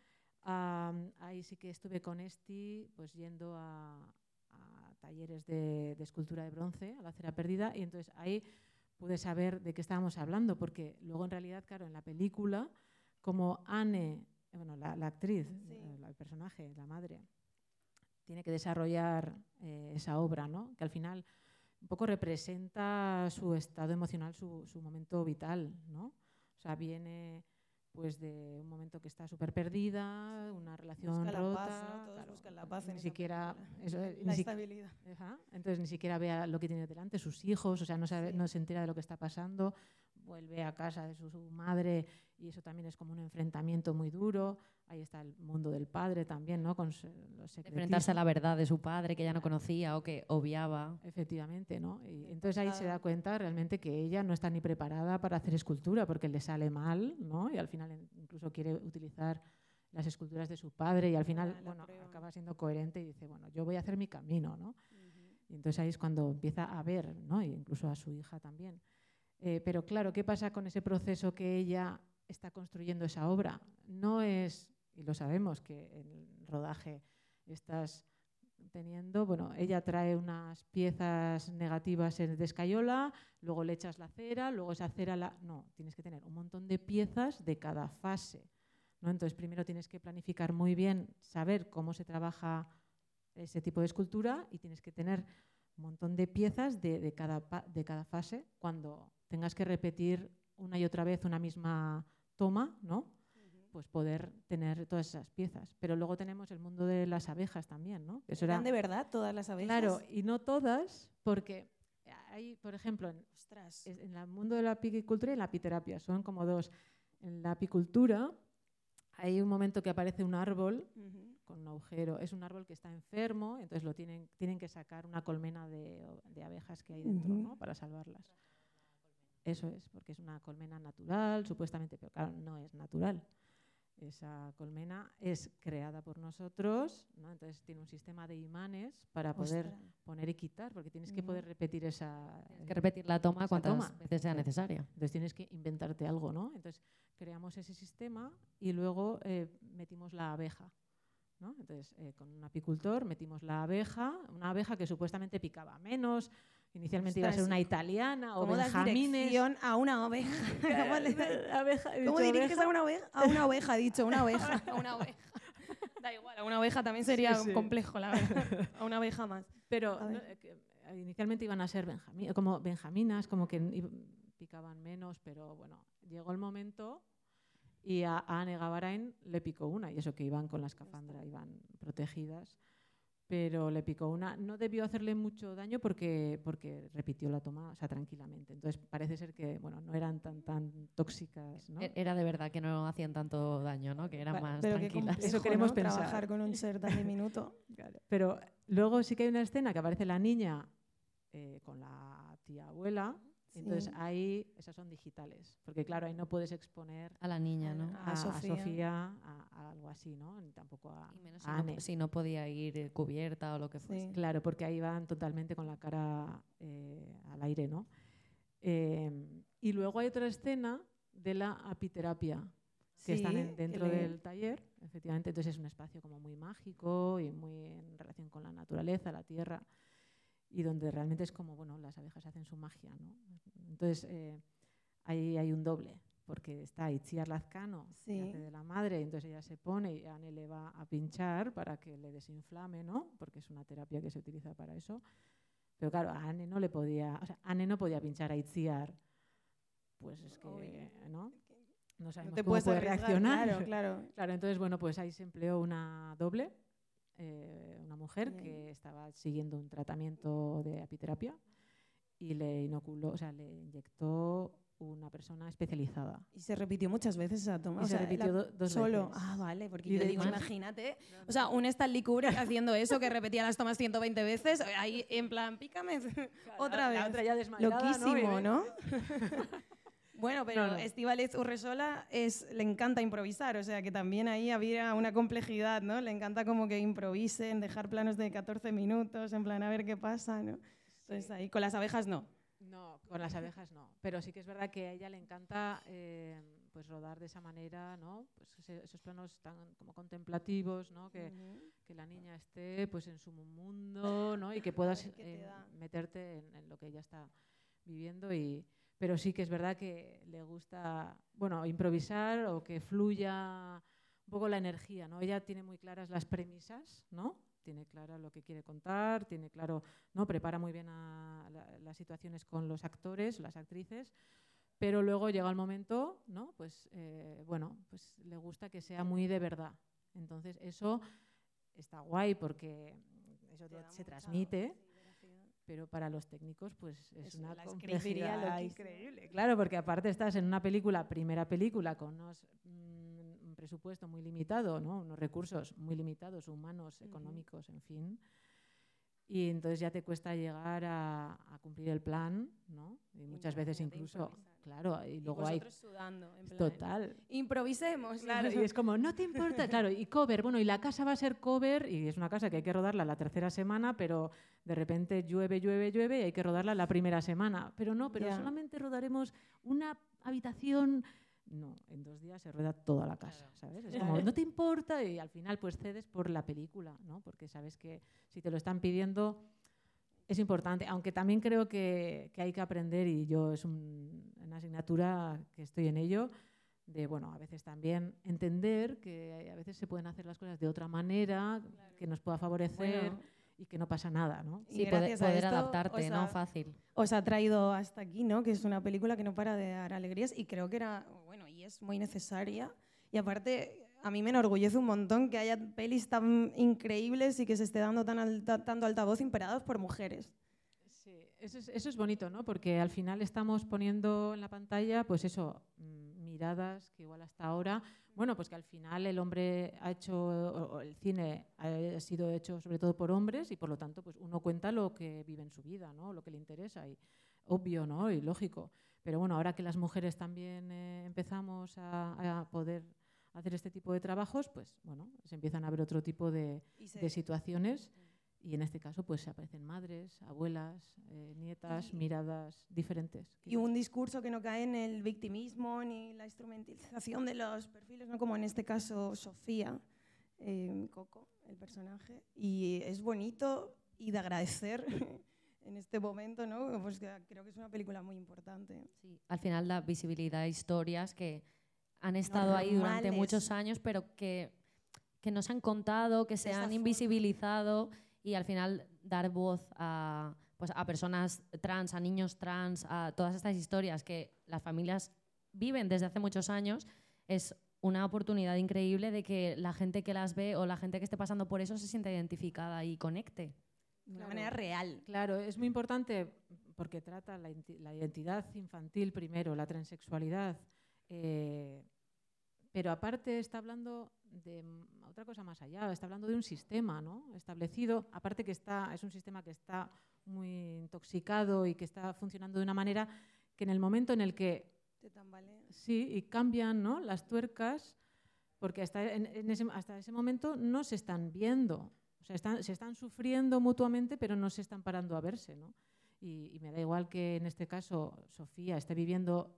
um, ahí sí que estuve con Esti pues yendo a, a talleres de, de escultura de bronce a la cera perdida, y entonces ahí pude saber de qué estábamos hablando, porque luego en realidad, claro, en la película, como Anne, bueno, la, la actriz, sí. el, el personaje, la madre, tiene que desarrollar eh, esa obra, ¿no? Que al final un poco representa su estado emocional, su, su momento vital, ¿no? O sea, viene pues de un momento que está súper perdida, una relación busca rota, la paz, ¿no? Todos claro, buscan la paz ni en siquiera esa eso, la ni estabilidad. Si, ajá, entonces ni siquiera ve lo que tiene delante, sus hijos, o sea, no, sabe, sí. no se entera de lo que está pasando, vuelve a casa de su, su madre y eso también es como un enfrentamiento muy duro. Ahí está el mundo del padre también, ¿no? Con los secretismos. Enfrentarse a la verdad de su padre que ya no conocía o que obviaba. Efectivamente, ¿no? Y entonces ahí se da cuenta realmente que ella no está ni preparada para hacer escultura porque le sale mal, ¿no? Y al final incluso quiere utilizar las esculturas de su padre y al final, ah, bueno, prueba. acaba siendo coherente y dice, bueno, yo voy a hacer mi camino, ¿no? Uh-huh. Y entonces ahí es cuando empieza a ver, ¿no? Y incluso a su hija también. Eh, pero claro, ¿qué pasa con ese proceso que ella está construyendo esa obra? No es, y lo sabemos, que en el rodaje estás teniendo, bueno, ella trae unas piezas negativas de escayola, luego le echas la cera, luego esa cera la... No, tienes que tener un montón de piezas de cada fase, ¿no? Entonces primero tienes que planificar muy bien, saber cómo se trabaja ese tipo de escultura y tienes que tener un montón de piezas de, de, cada, de cada fase cuando tengas que repetir una y otra vez una misma toma, ¿no? Uh-huh. Pues poder tener todas esas piezas. Pero luego tenemos el mundo de las abejas también, ¿no? Eso era, ¿de verdad todas las abejas? Claro, y no todas, porque hay, por ejemplo, en, Ostras. en el mundo de la apicultura y la apiterapia, son como dos. En la apicultura hay un momento que aparece un árbol uh-huh. con un agujero. Es un árbol que está enfermo, entonces lo tienen, tienen que sacar una colmena de, de abejas que hay dentro, uh-huh. ¿no? Para salvarlas. Eso es, porque es una colmena natural, supuestamente, pero claro, no es natural. Esa colmena es creada por nosotros, ¿no? Entonces tiene un sistema de imanes para poder Ostras. poner y quitar, porque tienes que poder repetir esa... Tienes que repetir la toma cuantas toma. veces sea necesaria. Entonces tienes que inventarte algo, ¿no? Entonces creamos ese sistema y luego eh, metimos la abeja, ¿no? Entonces eh, con un apicultor metimos la abeja, una abeja que supuestamente picaba menos. Inicialmente Ostras, iba a ser una italiana o benjamines. ¿Cómo das a una oveja? ¿Cómo, le, abeja, ¿Cómo diriges a una oveja? A una oveja, dicho, una oveja. A una oveja. Da igual, a una oveja también sería sí, sí. complejo, la verdad. A una oveja más. Pero no, que, inicialmente iban a ser benjamí, como benjaminas, como que picaban menos, pero bueno, llegó el momento y a, a Anne Gavarain le picó una, y eso que iban con la escafandra, iban protegidas. Pero le picó una. No debió hacerle mucho daño porque, porque repitió la toma, o sea, tranquilamente. Entonces parece ser que, bueno, no eran tan tan tóxicas, ¿no? Era de verdad que no hacían tanto daño, ¿no? Que eran pa más pero tranquilas. Complejo, eso queremos ¿no? pensar. Trabajar con un ser tan diminuto. Claro. Pero luego sí que hay una escena que aparece la niña eh, con la tía abuela. Sí. Entonces ahí, esas son digitales, porque claro, ahí no puedes exponer a la niña, ¿no? A, a Sofía, a, Sofía a, a algo así, ¿no? Ni tampoco a, y menos a si Anne. No, si no podía ir cubierta o lo que fuese. Sí. Claro, porque ahí van totalmente con la cara eh, al aire, ¿no? Eh, y luego hay otra escena de la apiterapia, que sí, están en, dentro le... del taller, efectivamente. Entonces es un espacio como muy mágico y muy en relación con la naturaleza, la tierra, y donde realmente es como, bueno, las abejas hacen su magia, ¿no? Entonces, eh, ahí hay un doble, porque está Itziar Lazcano, sí. que hace de la madre, y entonces ella se pone y Anne le va a pinchar para que le desinflame, ¿no? Porque es una terapia que se utiliza para eso. Pero claro, a Anne no le podía, o sea, Anne no podía pinchar a Itziar, pues es que, ¿no? No sabemos no te cómo puede arriesgar, reaccionar. Claro, claro. Claro, entonces, bueno, pues ahí se empleó una doble, eh, una mujer Bien. que estaba siguiendo un tratamiento de apiterapia y le inoculó, o sea, le inyectó una persona especializada. Y se repitió muchas veces esa toma. Y o se sea, repitió la, do, dos solo. veces. Ah, vale, porque y yo digo, imagínate, o sea, un Stanley Kubrick haciendo eso, que repetía las tomas ciento veinte veces, ahí en plan, pícame claro, otra la, vez. La otra ya desmayada, Loquísimo, ¿no? ¿no? Bueno, pero No, no. Estíbaliz Urresola es, le encanta improvisar, o sea que también ahí había una complejidad, ¿no? Le encanta como que improvisen, dejar planos de catorce minutos, en plan a ver qué pasa, ¿no? Entonces ahí con las abejas no. No, con las abejas no. Pero sí que es verdad que a ella le encanta eh, pues rodar de esa manera, ¿no? Pues ese- esos planos tan como contemplativos, ¿no? Que, Ujú. que la niña esté pues en su mundo, ¿no? Y que puedas ver qué te eh, da. meterte en, en lo que ella está viviendo. Y, pero sí que es verdad que le gusta, bueno, improvisar o que fluya un poco la energía, ¿no? Ella tiene muy claras las premisas, ¿no? Tiene claro lo que quiere contar, tiene claro, ¿no? Prepara muy bien a la- las situaciones con los actores, las actrices, pero luego llega el momento, ¿no? Pues eh, bueno, pues le gusta que sea muy de verdad. Entonces eso está guay porque eso Te lo- da se mucha- transmite, sí, veracidad. pero para los técnicos pues es Es una la escribiría complejidad loquísima. increíble. Claro, porque aparte estás en una película, primera película, con unos, mm, un presupuesto muy limitado, ¿no? Unos recursos muy limitados, humanos, Ujú. económicos, en fin. Y entonces ya te cuesta llegar a, a cumplir el plan, ¿no? Y muchas veces Imagínate incluso, improvisar. claro, y Y luego hay... vosotros sudando, en plan, Total. improvisemos. Claro, y es como, no te importa, claro, y cover, bueno, y la casa va a ser cover, y es una casa que hay que rodarla la tercera semana, pero de repente llueve, llueve, llueve, y hay que rodarla la primera semana. Pero no, pero Ya. solamente rodaremos una habitación. No, en dos días se rueda toda la casa, Claro. ¿sabes? Es Claro. como, no te importa, y al final pues cedes por la película, ¿no? Porque sabes que si te lo están pidiendo es importante, aunque también creo que, que hay que aprender, y yo es un- una asignatura que estoy en ello, de, bueno, a veces también entender que a veces se pueden hacer las cosas de otra manera, que nos pueda favorecer Bueno, y que no pasa nada, ¿no? y Sí, poder, gracias a poder esto, adaptarte, o ¿no? sea, Fácil. os ha traído hasta aquí, ¿no? Que es una película que no para de dar alegrías y creo que era, bueno, y es muy necesaria. Y aparte, a mí me enorgullece un montón que haya pelis tan increíbles y que se esté dando tan alta- tanto altavoz imperados por mujeres. Sí, eso es, eso es bonito, ¿no? Porque al final estamos poniendo en la pantalla, pues eso, mm, miradas que igual hasta ahora, bueno, pues que al final el hombre ha hecho, o, o el cine ha sido hecho sobre todo por hombres y por lo tanto, pues uno cuenta lo que vive en su vida, ¿no? Lo que le interesa y obvio, ¿no? Y lógico. Pero bueno, ahora que las mujeres también eh, empezamos a, a poder hacer este tipo de trabajos, pues bueno, se empiezan a ver otro tipo de, Y se- de situaciones. Y en este caso, pues aparecen madres, abuelas, eh, nietas, Y- miradas diferentes. Y un discurso que no cae en el victimismo ni la instrumentalización de los perfiles, ¿no? Como en este caso Sofía, eh, Coco, el personaje. Y es bonito y de agradecer en este momento, ¿no? Pues que creo que es una película muy importante. Sí, al final da visibilidad a historias que han estado ahí durante Normales. muchos años, pero que, que no se han contado, que se esa han forma. invisibilizado, y al final dar voz a, pues, a personas trans, a niños trans, a todas estas historias que las familias viven desde hace muchos años, es una oportunidad increíble de que la gente que las ve o la gente que esté pasando por eso se sienta identificada y conecte. De una Claro. manera real. Claro, es muy importante porque trata la, inti- la identidad infantil primero, la transexualidad, eh, pero aparte está hablando de mm, otra cosa más allá, está hablando de un sistema, ¿no? Establecido, aparte que está, es un sistema que está muy intoxicado y que está funcionando de una manera que en el momento en el que Te tambaleas. sí, y cambian, ¿no? Las tuercas, porque hasta, en, en ese, hasta ese momento no se están viendo. O sea, están, se están sufriendo mutuamente, pero no se están parando a verse, ¿no? Y, y me da igual que en este caso Sofía esté viviendo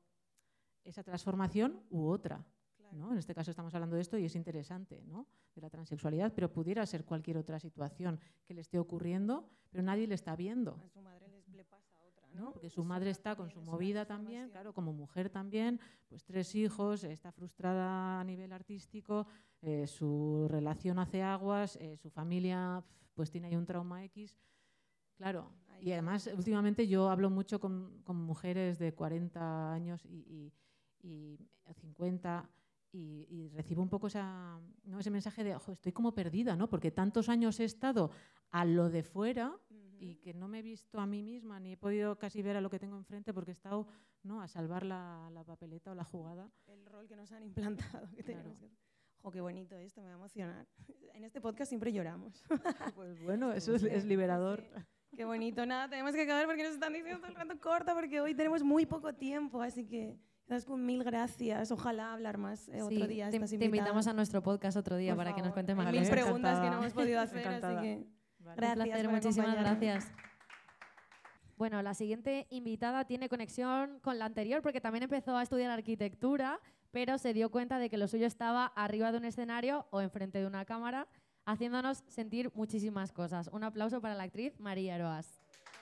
esa transformación u otra, ¿no? En este caso estamos hablando de esto y es interesante, ¿no? De la transexualidad, pero pudiera ser cualquier otra situación que le esté ocurriendo, pero nadie le está viendo. A su madre les, le pasa otra, ¿no? ¿no? Porque su Eso madre está con también su es una movida también, transformación. claro, como mujer también, pues tres hijos, está frustrada a nivel artístico, eh, su relación hace aguas, eh, su familia pues tiene ahí un trauma X, claro. Ahí Y además, últimamente yo hablo mucho con, con mujeres de cuarenta años y, y, y cincuenta y, y recibo un poco esa, ¿no? ese mensaje de, ojo, estoy como perdida, ¿no? Porque tantos años he estado a lo de fuera y que no me he visto a mí misma ni he podido casi ver a lo que tengo enfrente porque he estado, ¿no? a salvar la, la papeleta o la jugada. El rol que nos han implantado. Que Claro. tenemos que... Jo, qué bonito esto, me va a emocionar. En este podcast siempre lloramos. Pues bueno, eso es, es liberador. Sí. Qué bonito. Nada, tenemos que acabar porque nos están diciendo todo el rato corta porque hoy tenemos muy poco tiempo, así que Izaskun, mil gracias. Ojalá hablar más eh, Sí, otro día. te, Estás te invitada. invitamos a nuestro podcast otro día Por para que nos favor. cuentes Hay más mil cosas. preguntas que Encantada. no hemos podido hacer, así Encantada. que Vale. Un gracias placer, por muchísimas acompañarnos. gracias. Bueno, la siguiente invitada tiene conexión con la anterior porque también empezó a estudiar arquitectura, pero se dio cuenta de que lo suyo estaba arriba de un escenario o enfrente de una cámara, haciéndonos sentir muchísimas cosas. Un aplauso para la actriz María Eroas.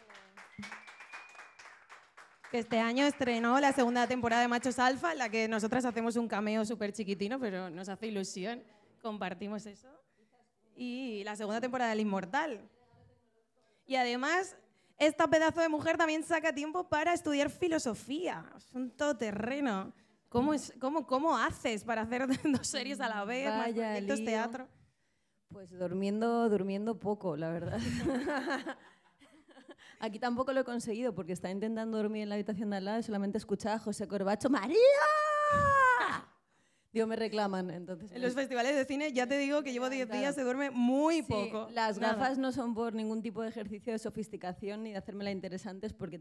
Que este año estrenó la segunda temporada de Machos Alfa, en la que nosotras hacemos un cameo súper chiquitino, pero nos hace ilusión. Compartimos eso. Y la segunda temporada del Inmortal. Y además, esta pedazo de mujer también saca tiempo para estudiar filosofía. Es un todoterreno. ¿Cómo, es, cómo, ¿Cómo haces para hacer dos series a la vez, más Vaya proyectos, lío. teatro? Pues durmiendo, durmiendo poco, la verdad. Aquí tampoco lo he conseguido porque estaba intentando dormir en la habitación de al lado y solamente escuchaba a José Corbacho, ¡María! Digo, me reclaman, entonces... En los festivales de cine ya te digo que llevo diez Claro. días, se duerme muy Sí, poco. las Nada. gafas no son por ningún tipo de ejercicio de sofisticación ni de hacérmela interesantes porque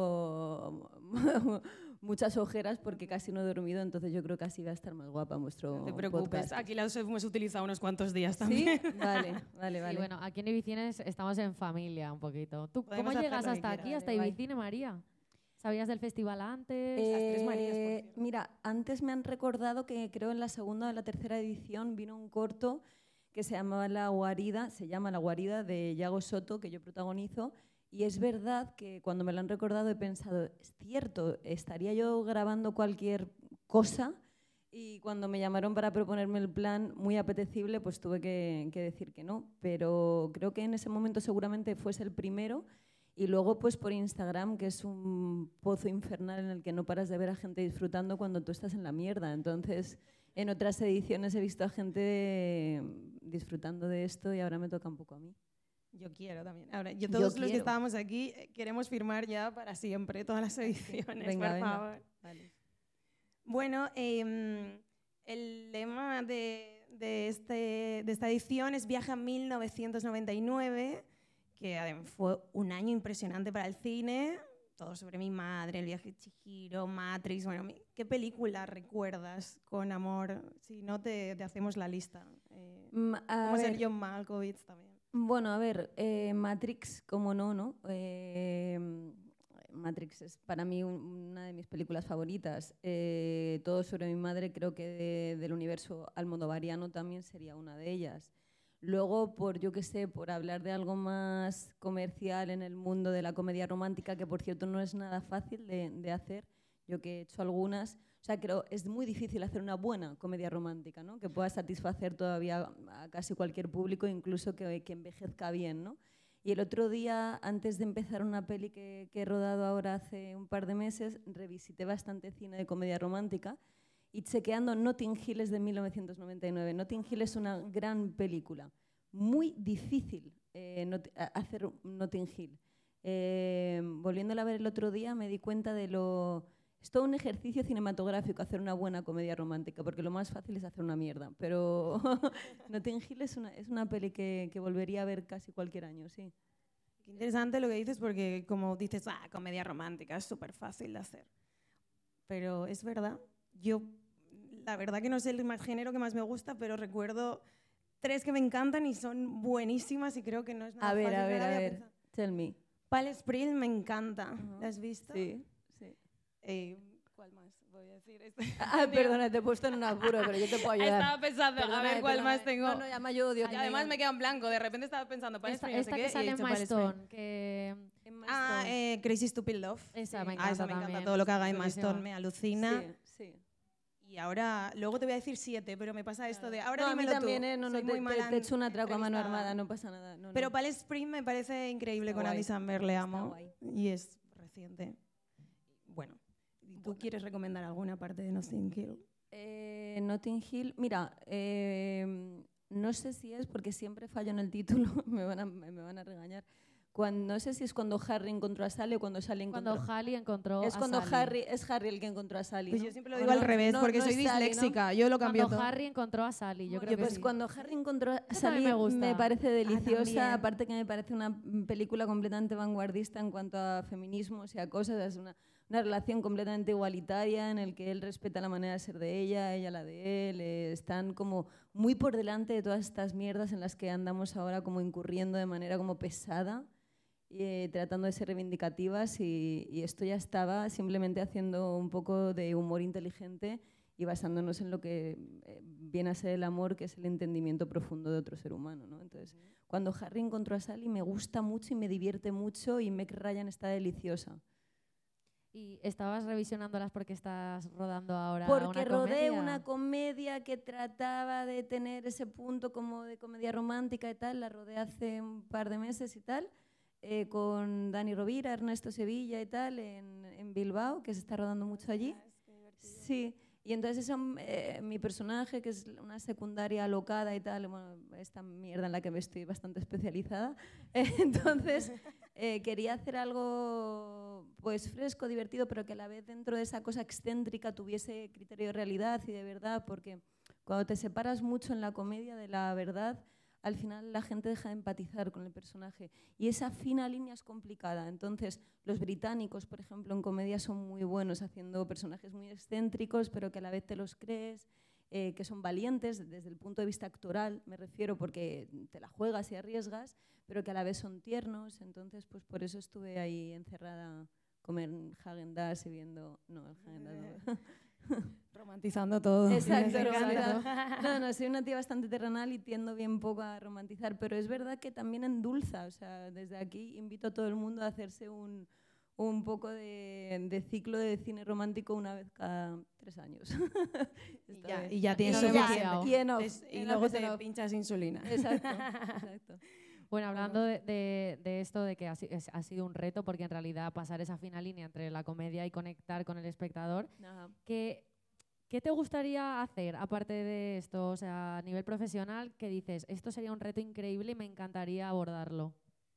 tengo muchas ojeras porque casi no he dormido, entonces yo creo que así va a estar más guapa en vuestro No te preocupes, podcast. aquí las hemos utilizado unos cuantos días ¿Sí? también. Vale, vale, vale. Y bueno, aquí en Ibicines estamos en familia un poquito. ¿Tú Podemos cómo hacer llegas lo que hasta quieras. aquí, hasta Vale, guay. Ibicine, María? ¿Sabías del festival antes? Las tres Marías, por Eh, cierto. mira, antes me han recordado que creo en la segunda o la tercera edición vino un corto que se llamaba La Guarida, se llama La Guarida, de Yago Soto, que yo protagonizo. Y es verdad que cuando me lo han recordado he pensado, es cierto, estaría yo grabando cualquier cosa y cuando me llamaron para proponerme el plan muy apetecible, pues tuve que, que decir que no. Pero creo que en ese momento seguramente fuese el primero. Y luego, pues por Instagram, que es un pozo infernal en el que no paras de ver a gente disfrutando cuando tú estás en la mierda. Entonces, en otras ediciones he visto a gente disfrutando de esto y ahora me toca un poco a mí. Yo quiero también. Ahora, yo todos los que quiero. estábamos aquí eh, queremos firmar ya para siempre todas las ediciones, Venga, por venga. favor. Vale. Bueno, eh, el lema de, de, este, de esta edición es Viaja mil novecientos noventa y nueve, que además fue un año impresionante para el cine. Todo sobre mi madre, el viaje de Chihiro, Matrix. Bueno, mi- ¿qué película recuerdas con amor? Si no, te, te hacemos la lista. Eh, Mm, a Como ser ver, John Malkovich también. bueno, a ver, eh, Matrix, como no, ¿no? Eh, Matrix es para mí un- una de mis películas favoritas. Eh, Todo sobre mi madre, creo que de- del universo almodovariano también sería una de ellas. Luego, por yo qué sé, por hablar de algo más comercial en el mundo de la comedia romántica, que por cierto no es nada fácil de, de hacer, yo que he hecho algunas, o sea, creo es muy difícil hacer una buena comedia romántica, ¿no? Que pueda satisfacer todavía a casi cualquier público, incluso que, que envejezca bien, ¿no? Y el otro día, antes de empezar una peli que, que he rodado ahora hace un par de meses, revisité bastante cine de comedia romántica y chequeando Notting Hill es de mil novecientos noventa y nueve. Notting Hill es una gran película. Muy difícil eh, not hacer Notting Hill. Eh, volviéndola a ver el otro día me di cuenta de lo... Es todo un ejercicio cinematográfico hacer una buena comedia romántica, porque lo más fácil es hacer una mierda. Pero Notting Hill es una, es una peli que, que volvería a ver casi cualquier año, sí. Qué interesante lo que dices porque como dices, ah, comedia romántica, es súper fácil de hacer. Pero es verdad, yo la verdad que no sé el más género que más me gusta, pero recuerdo tres que me encantan y son buenísimas y creo que no es nada A ver, fácil. a no ver, la a había ver. pensado. Tell me. Palm Springs me encanta, Ajá. ¿la has visto? Sí, sí. Eh, ¿Cuál más? Voy a decir este. Ah, perdona, te he puesto en un apuro, pero yo te puedo ayudar. Estaba pensando, a Perdona, ver cuál perdona. más tengo. No, no, ya me yo odio que me Además digan- me queda en blanco, de repente estaba pensando Palm Esta, Springs, esta no sé que qué, y sale he en dicho Palm Milestone, Springs. que En Milestone. Ah, eh, Crazy Stupid Love. esa me Ah, encanta esa me también. encanta, todo lo que haga en Buenísima. Milestone me alucina. Sí, sí. Y ahora, luego te voy a decir siete, pero me pasa esto de ahora No, a mí dímelo también, tú. ¿eh? No, no, Soy te, muy mala te, te en echo un atraco a mano entrevistar. armada, no pasa nada. No, Pero no. Palm Springs me parece increíble Está con guay. Andy Samberg, le Está amo. guay. Y es reciente. Bueno, ¿y ¿tú quieres recomendar alguna parte de Notting Hill? Eh, Notting Hill, mira, eh, no sé si es porque siempre fallo en el título, me van a, me van a regañar. Cuando, no sé si es cuando Harry encontró a Sally o cuando Sally encontró Cuando Halley encontró Es a cuando Sally. Harry, es Harry el que encontró a Sally. Pues ¿no? yo siempre lo ¿O digo no? al revés, No, porque no soy es Sally, ¿no? disléxica. Yo lo cambio Cuando todo. Harry encontró a Sally, yo creo Yo, que pues sí. cuando Harry encontró a Esa Sally también me gusta. parece deliciosa, también. aparte que me parece una película completamente vanguardista en cuanto a feminismos y a cosas, es una una relación completamente igualitaria en el que él respeta la manera de ser de ella, ella la de él, eh, están como muy por delante de todas estas mierdas en las que andamos ahora como incurriendo de manera como pesada, eh, tratando de ser reivindicativas y, y esto ya estaba simplemente haciendo un poco de humor inteligente y basándonos en lo que eh, viene a ser el amor, que es el entendimiento profundo de otro ser humano, ¿no? Entonces, cuando Harry encontró a Sally me gusta mucho y me divierte mucho y Meg Ryan está deliciosa. ¿Y estabas revisionándolas porque estás rodando ahora Porque una rodé comedia? una comedia que trataba de tener ese punto como de comedia romántica y tal, la rodé hace un par de meses y tal, eh, con Dani Rovira, Ernesto Sevilla y tal, en, en Bilbao, que se está rodando mucho allí. Sí, y entonces eso, eh, mi personaje, que es una secundaria alocada y tal, bueno, esta mierda en la que me estoy bastante especializada, eh, entonces eh, quería hacer algo pues fresco, divertido, pero que a la vez dentro de esa cosa excéntrica tuviese criterio de realidad y de verdad, porque cuando te separas mucho en la comedia de la verdad, al final la gente deja de empatizar con el personaje y esa fina línea es complicada. Entonces, los británicos, por ejemplo, en comedia son muy buenos haciendo personajes muy excéntricos, pero que a la vez te los crees, eh, que son valientes desde el punto de vista actoral, me refiero, porque te la juegas y arriesgas, pero que a la vez son tiernos. Entonces, pues por eso estuve ahí encerrada, comer Häagen-Dazs y viendo... No, el Häagen-Dazs no. Romantizando todo. Exacto, Me encanta. romantizar. No, no, soy una tía bastante terrenal y tiendo bien poco a romantizar, pero es verdad que también endulza. O sea, desde aquí invito a todo el mundo a hacerse un, un poco de, de ciclo de cine romántico una vez cada tres años. Y ya, y ya tienes Y no suficiente. demasiado. Y enough. Es- y Enough luego is te enough. pinchas insulina. Exacto, exacto. Bueno, hablando de, de- de esto de que ha, si- es- ha sido un reto, porque en realidad pasar esa fina línea entre la comedia y conectar con el espectador, Ajá. ¿qué, qué te gustaría hacer aparte de esto? O sea, a nivel profesional, ¿qué dices? Esto sería un reto increíble y me encantaría abordarlo.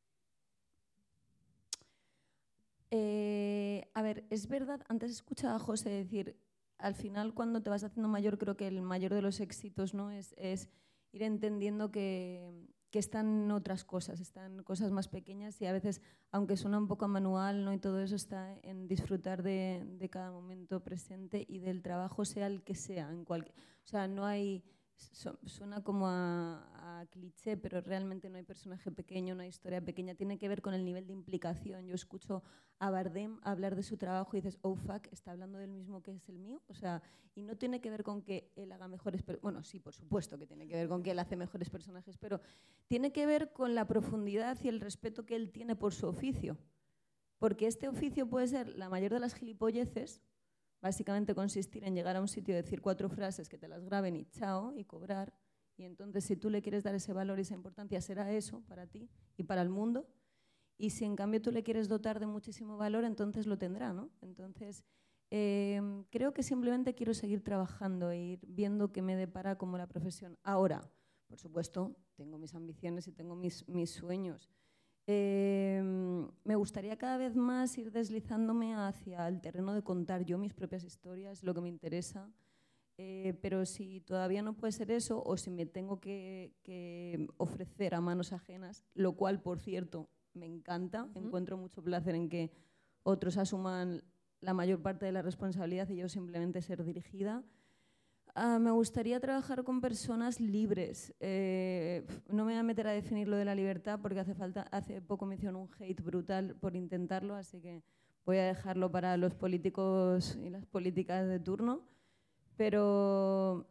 Eh, a ver, es verdad, antes escuchaba a José decir, al final cuando te vas haciendo mayor, creo que el mayor de los éxitos, ¿no? es, es ir entendiendo que, que están otras cosas, están cosas más pequeñas y a veces, aunque suena un poco a manual, ¿no? Y todo eso está en disfrutar de, de cada momento presente y del trabajo, sea el que sea. En cualquier, o sea, no hay... Su- suena como a, a cliché, pero realmente no hay personaje pequeño, no hay historia pequeña. Tiene que ver con el nivel de implicación. Yo escucho a Bardem hablar de su trabajo y dices, oh fuck, está hablando del mismo que es el mío. O sea, y no tiene que ver con que él haga mejores... per- Bueno, sí, por supuesto que tiene que ver con que él hace mejores personajes, pero tiene que ver con la profundidad y el respeto que él tiene por su oficio. Porque este oficio puede ser la mayor de las gilipolleces, básicamente consistir en llegar a un sitio, decir cuatro frases, que te las graben y chao, y cobrar. Y entonces, si tú le quieres dar ese valor y esa importancia, será eso para ti y para el mundo. Y si en cambio tú le quieres dotar de muchísimo valor, entonces lo tendrá, ¿no? Entonces, eh, creo que simplemente quiero seguir trabajando e ir viendo qué me depara como la profesión. Ahora, por supuesto, tengo mis ambiciones y tengo mis, mis sueños. Eh, me gustaría cada vez más ir deslizándome hacia el terreno de contar yo mis propias historias, lo que me interesa. Eh, pero si todavía no puede ser eso, o si me tengo que, que ofrecer a manos ajenas, lo cual, por cierto, me encanta, Uh-huh. encuentro mucho placer en que otros asuman la mayor parte de la responsabilidad y yo simplemente ser dirigida. Ah, me gustaría trabajar con personas libres. Eh, no me voy a meter a definir lo de la libertad porque hace, falta, hace poco me hicieron un hate brutal por intentarlo, así que voy a dejarlo para los políticos y las políticas de turno. Pero,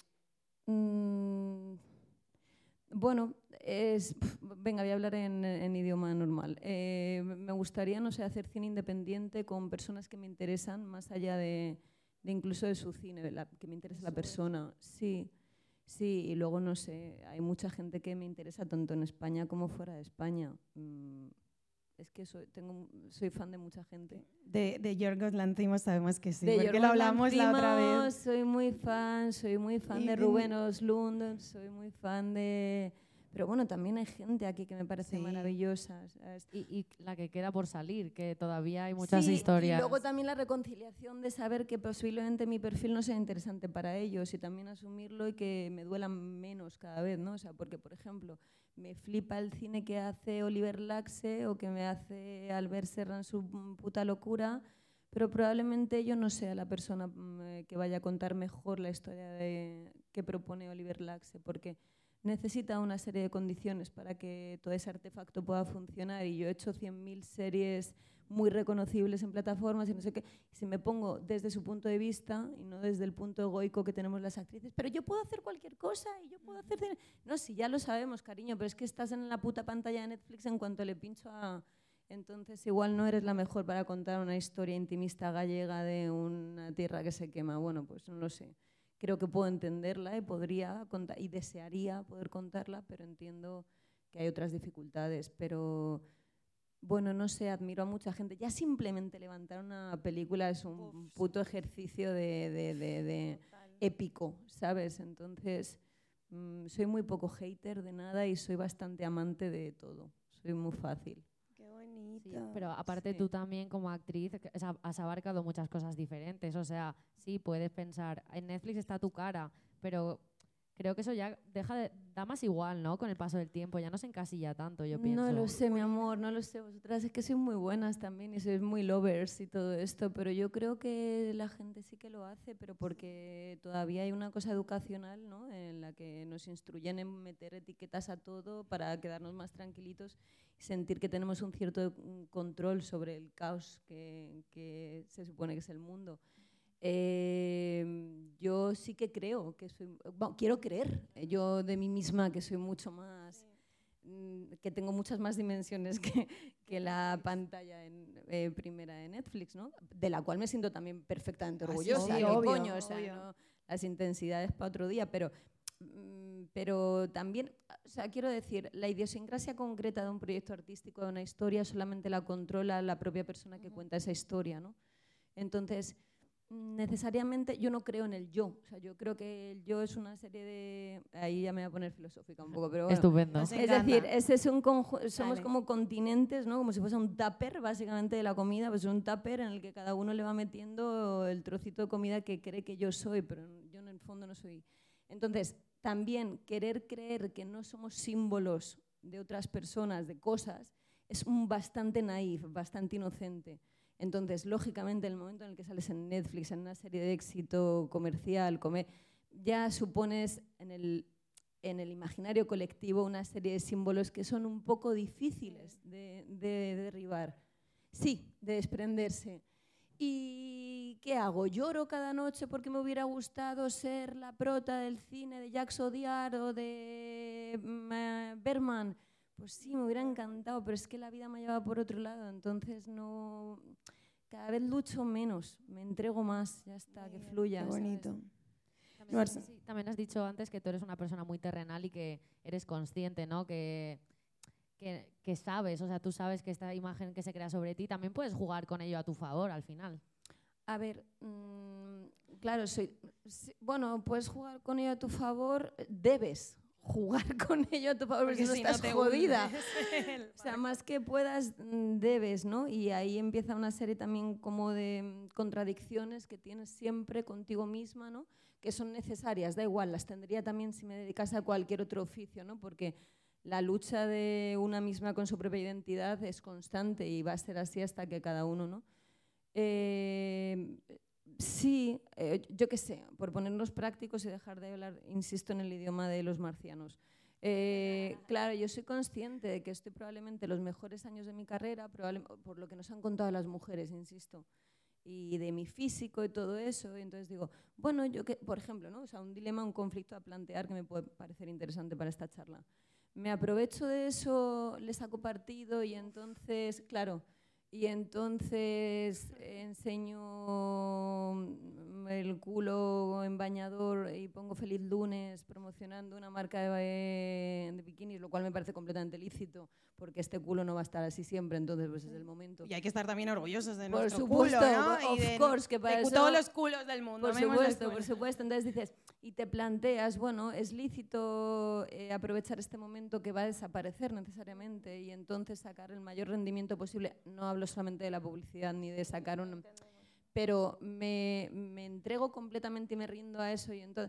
mmm, bueno, es, venga, voy a hablar en, en idioma normal. Eh, me gustaría, no sé, hacer cine independiente con personas que me interesan más allá de... de incluso de su cine, de la, que me interesa la persona. Sí, sí, y luego no sé, hay mucha gente que me interesa tanto en España como fuera de España. Mm, es que soy, tengo, soy fan de mucha gente. De, de Yorgos Lanthimos sabemos que sí, de porque Yorgos lo hablamos la otra Lanthimos, vez. soy muy fan, soy muy fan Y de de- Rubén Östlund, soy muy fan de... Pero bueno, también hay gente aquí que me parece Sí. maravillosa. ¿sabes? Y, y la que queda por salir, que todavía hay muchas Sí, historias. y luego también la reconciliación de saber que posiblemente mi perfil no sea interesante para ellos y también asumirlo y que me duela menos cada vez, ¿no? O sea, porque, por ejemplo, me flipa el cine que hace Oliver Laxe o que me hace Albert Serra en su puta locura, pero probablemente yo no sea la persona mm, que vaya a contar mejor la historia de, que propone Oliver Laxe, porque necesita una serie de condiciones para que todo ese artefacto pueda funcionar, y yo he hecho cien mil series muy reconocibles en plataformas y no sé qué, y si me pongo desde su punto de vista y no desde el punto egoico que tenemos las actrices, pero yo puedo hacer cualquier cosa y yo puedo hacer... No, sí, ya lo sabemos, cariño, pero es que estás en la puta pantalla de Netflix en cuanto le pincho a... Entonces igual no eres la mejor para contar una historia intimista gallega de una tierra que se quema. Bueno, pues no lo sé. Creo que puedo entenderla y podría contar, y desearía poder contarla, pero entiendo que hay otras dificultades. Pero bueno, no sé, admiro a mucha gente. Ya simplemente levantar una película es un Uf, puto ejercicio de, de, de, de épico, ¿sabes? Entonces mmm, soy muy poco hater de nada y soy bastante amante de todo. Soy muy fácil. Sí, pero aparte sí. tú también como actriz has abarcado muchas cosas diferentes, o sea, sí, puedes pensar, en Netflix está tu cara, pero creo que eso ya deja de, da más igual, ¿no? Con el paso del tiempo, ya no se encasilla tanto, yo pienso. No lo sé, mi amor, no lo sé. Vosotras es que sois muy buenas también y sois muy lovers y todo esto, pero yo creo que la gente sí que lo hace, pero porque todavía hay una cosa educacional, ¿no? En la que nos instruyen en meter etiquetas a todo para quedarnos más tranquilitos y sentir que tenemos un cierto control sobre el caos que, que se supone que es el mundo. Eh, yo sí que creo que soy, bueno, quiero creer yo de mí misma que soy mucho más, mm, que tengo muchas más dimensiones que, que la pantalla en, eh, primera de Netflix, ¿no? De la cual me siento también perfectamente orgullosa. Ah, sí, ¿Qué obvio, coño? O sea, obvio. no, las intensidades para otro día, pero, mm, pero también, o sea, quiero decir, la idiosincrasia concreta de un proyecto artístico, de una historia, solamente la controla la propia persona que cuenta esa historia, ¿no? Entonces, necesariamente yo no creo en el yo, o sea, yo creo que el yo es una serie de... Ahí ya me voy a poner filosófica un poco, pero bueno. Estupendo. Nos Es encanta. decir, ese es un conju- somos Dale. como continentes, ¿no? Como si fuese un tupper, básicamente, de la comida, pues un tupper en el que cada uno le va metiendo el trocito de comida que cree que yo soy, pero yo en el fondo no soy. Entonces, también querer creer que no somos símbolos de otras personas, de cosas, es un bastante naif, bastante inocente. Entonces, lógicamente, el momento en el que sales en Netflix, en una serie de éxito comercial, comer, ya supones en el, en el imaginario colectivo una serie de símbolos que son un poco difíciles de, de derribar. Sí, de desprenderse. ¿Y qué hago? ¿Lloro cada noche porque me hubiera gustado ser la prota del cine de Jacques Audiard o de uh, Bergman? Pues sí, me hubiera encantado, pero es que la vida me lleva por otro lado, entonces no... Cada vez lucho menos, me entrego más, ya está, que fluya. Qué ¿sabes? bonito. También, has- sí, también has dicho antes que tú eres una persona muy terrenal y que eres consciente, ¿no? Que, que, que sabes, o sea, tú sabes que esta imagen que se crea sobre ti, también puedes jugar con ello a tu favor al final. A ver, mmm, claro, soy, sí, bueno, puedes jugar con ello a tu favor, debes jugar con ello a tu favor, porque, porque si no estás jodida. O sea, más que puedas, debes, ¿no? Y ahí empieza una serie también como de contradicciones que tienes siempre contigo misma, ¿no? Que son necesarias, da igual, las tendría también si me dedicase a cualquier otro oficio, ¿no? Porque la lucha de una misma con su propia identidad es constante y va a ser así hasta que cada uno, ¿no? Eh, Sí, eh, yo qué sé, por ponernos prácticos y dejar de hablar, insisto, en el idioma de los marcianos. Eh, claro, yo soy consciente de que estoy probablemente los mejores años de mi carrera, por lo que nos han contado las mujeres, insisto, y de mi físico y todo eso. Y entonces digo, bueno, yo que, por ejemplo, ¿no? O sea, un dilema, un conflicto a plantear que me puede parecer interesante para esta charla. Me aprovecho de eso, le saco partido y entonces, claro, y entonces enseño el culo en bañador y pongo Feliz Lunes promocionando una marca de, de bikinis, lo cual me parece completamente lícito, porque este culo no va a estar así siempre, entonces pues es el momento. Y hay que estar también orgullosos de por nuestro supuesto, culo, ¿no? Of y de, course, que para de eso, todos los culos del mundo. Por supuesto, por supuesto. Entonces dices, y te planteas, bueno, es lícito eh, aprovechar este momento que va a desaparecer necesariamente y entonces sacar el mayor rendimiento posible. No hablo solamente de la publicidad ni de sacar un... Pero me, me entrego completamente y me rindo a eso y entonces...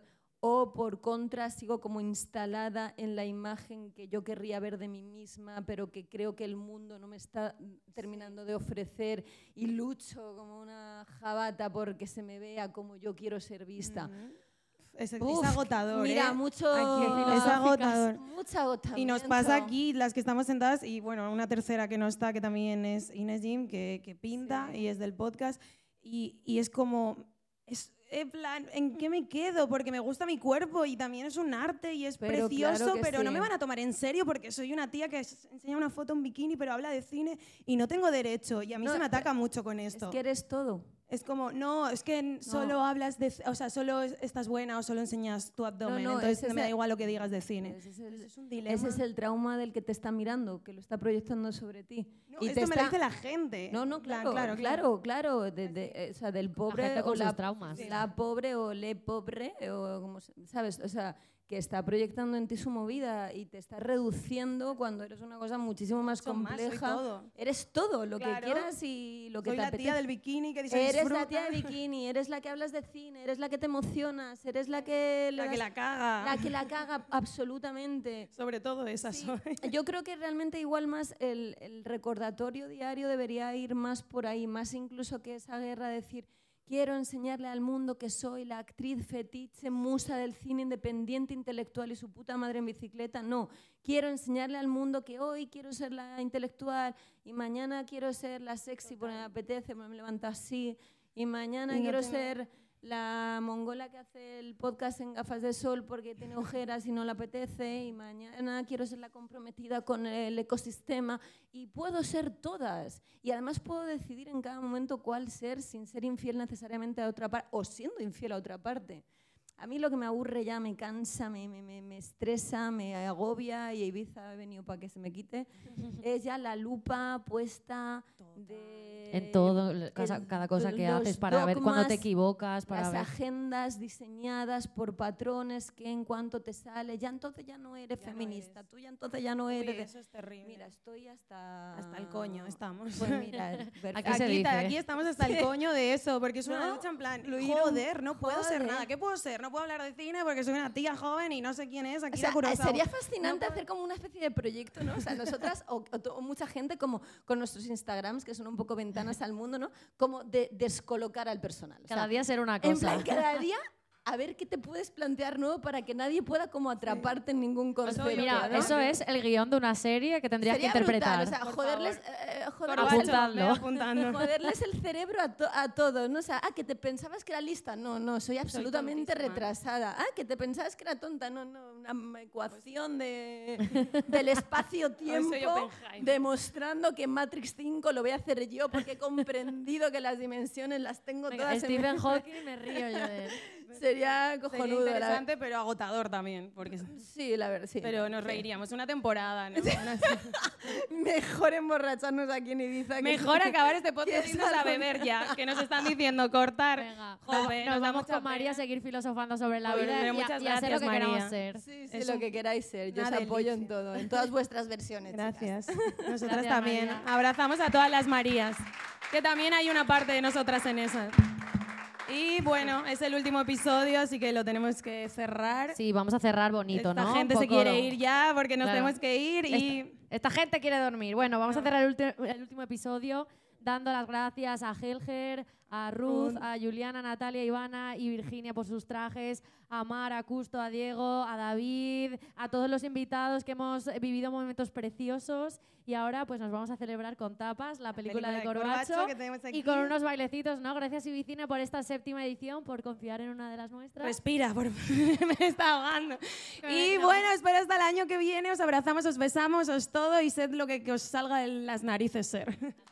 o por contra sigo como instalada en la imagen que yo querría ver de mí misma, pero que creo que el mundo no me está terminando de ofrecer y lucho como una jabata porque se me vea como yo quiero ser vista. Mm-hmm. Es, Uf, es agotador, mira, ¿eh? mucho, Aquí, es agotador. mucho agotamiento. Y nos pasa aquí, las que estamos sentadas, y bueno, una tercera que no está, que también es Inés Jim, que, que pinta Sí. y es del podcast, y, y es como, es, en plan, ¿en qué me quedo? Porque me gusta mi cuerpo y también es un arte y es Pero precioso, claro que pero no sí. me van a tomar en serio porque soy una tía que s- enseña una foto en bikini, pero habla de cine y no tengo derecho, y a mí No, se me pero ataca mucho con esto. Es que eres todo. Es como, no, es que n- solo hablas de, o sea, solo es- estás buena o solo enseñas tu abdomen, no, entonces ese no es me da el- igual lo que digas de cine. Ese es el, Es un dilema. ese es el trauma del que te está mirando, que lo está proyectando sobre ti. No, y esto te me está... lo dice la gente. No, no, En plan, claro, claro, claro, claro, de- de- eh, o sea, del pobre gente con o sus la, traumas. la pobre o le pobre, o como se- ¿sabes? O sea, que está proyectando en ti su movida y te está reduciendo cuando eres una cosa muchísimo más Mucho más, soy compleja. todo. Eres todo, lo Claro. que quieras y lo que Soy te la apetece. tía del bikini que dice Eres disfruta, la tía de bikini, eres la que hablas de cine, eres la que te emocionas, eres la que le la que das- la caga. la que la caga absolutamente. Sobre todo esa Sí, soy. yo creo que realmente igual más el, el recordatorio diario debería ir más por ahí, más incluso que esa guerra de decir quiero enseñarle al mundo que soy la actriz fetiche, musa del cine independiente, intelectual y su puta madre en bicicleta. No, quiero enseñarle al mundo que hoy quiero ser la intelectual y mañana quiero ser la sexy porque me apetece, me levanto así y mañana Y no quiero tiene- ser la mongola que hace el podcast en gafas de sol porque tiene ojeras y no le apetece y mañana quiero ser la comprometida con el ecosistema y puedo ser todas y además puedo decidir en cada momento cuál ser sin ser infiel necesariamente a otra parte o siendo infiel a otra parte. A mí lo que me aburre ya, me cansa, me, me, me, me estresa, me agobia y Ibiza ha venido para que se me quite, es ya la lupa puesta de... En todo, le- cada, el- cada cosa que los haces para ver cuando te dogmas, equivocas, para las ver... agendas diseñadas por patrones que en cuanto te sale, ya entonces ya no eres Ya no feminista, eres. tú ya entonces ya no Uy, eres... de- eso es terrible. Mira, estoy hasta... Hasta el coño estamos. Pues mira, perfecto. Aquí se Aquí, ta- dice. aquí estamos hasta el coño de eso, porque es una No, lucha en plan, lo ir- joder, no puedo ser joder. nada. ¿Qué puedo ser? No puedo hablar de cine porque soy una tía joven y no sé quién es. O Aquí sea, Kurosawa. sería fascinante hacer como una especie de proyecto, ¿no? O sea, nosotras o, o to- o mucha gente como con nuestros Instagrams, que son un poco ventanas al mundo, ¿no? Como de descolocar al personal. O sea, Cada día ser una en cosa. plan, cada día a ver qué te puedes plantear nuevo para que nadie pueda como atraparte en ningún concepto. Mira, ¿no? eso es el guión de una serie que tendrías Sería que interpretar. brutal, o sea, Por joderles, favor. eh, Por joderles, bacho, Apuntadlo. ve apuntando. joderles el cerebro a, to- a todos, ¿no? O sea, ah, que te pensabas que era lista, no, no, soy absolutamente tontísima. retrasada. Ah, que te pensabas que era tonta, no, no, una ecuación de, del espacio-tiempo Hoy soy Oppenheimer. demostrando que Matrix cinco lo voy a hacer yo porque he comprendido que las dimensiones las tengo Venga, todas en Stephen mi- Hawking, me río yo de él. Sería Sería cojonudo. la- interesante, pero agotador también. Porque... Sí, la verdad, sí. Pero nos Sí. reiríamos. Una temporada, ¿no? Una- Mejor emborracharnos aquí en Ibiza. que- Mejor acabar este podcast que irnos a salgo- beber ya, que nos están diciendo cortar. Venga, Jope, nos, nos da vamos mucha con María a pena. seguir filosofando sobre la Joder, vida pero y a, muchas y a ser lo gracias, que María. queramos ser. Sí, sí, Es lo un- que queráis ser. Yo os una apoyo en delicia. todo, en todas vuestras versiones. chicas. Gracias. Nosotras Gracias, también. María. Abrazamos a todas las Marías, que también hay una parte de nosotras en esa. Y bueno, es el último episodio, así que lo tenemos que cerrar. Sí, vamos a cerrar bonito, Esta ¿no? gente Un se poco- quiere ir ya porque nos Claro. tenemos que ir y... Esta gente quiere dormir. Bueno, vamos a cerrar el, ulti- el último episodio dando las gracias a Helger, a Ruth, Ruth. a Juliana, Natalia, Ivana y Virginia por sus trajes, a Mar, a Custo, a Diego, a David, a todos los invitados que hemos vivido momentos preciosos. Y ahora pues nos vamos a celebrar con tapas la película, de Corbacho, que tenemos aquí. y con unos bailecitos, ¿no? Gracias Ibicine por esta séptima edición, por confiar en una de las nuestras. Respira, por me está ahogando. Y bueno, espero hasta el año que viene. Os abrazamos, os besamos, os todo y sed lo que, que os salga de las narices ser.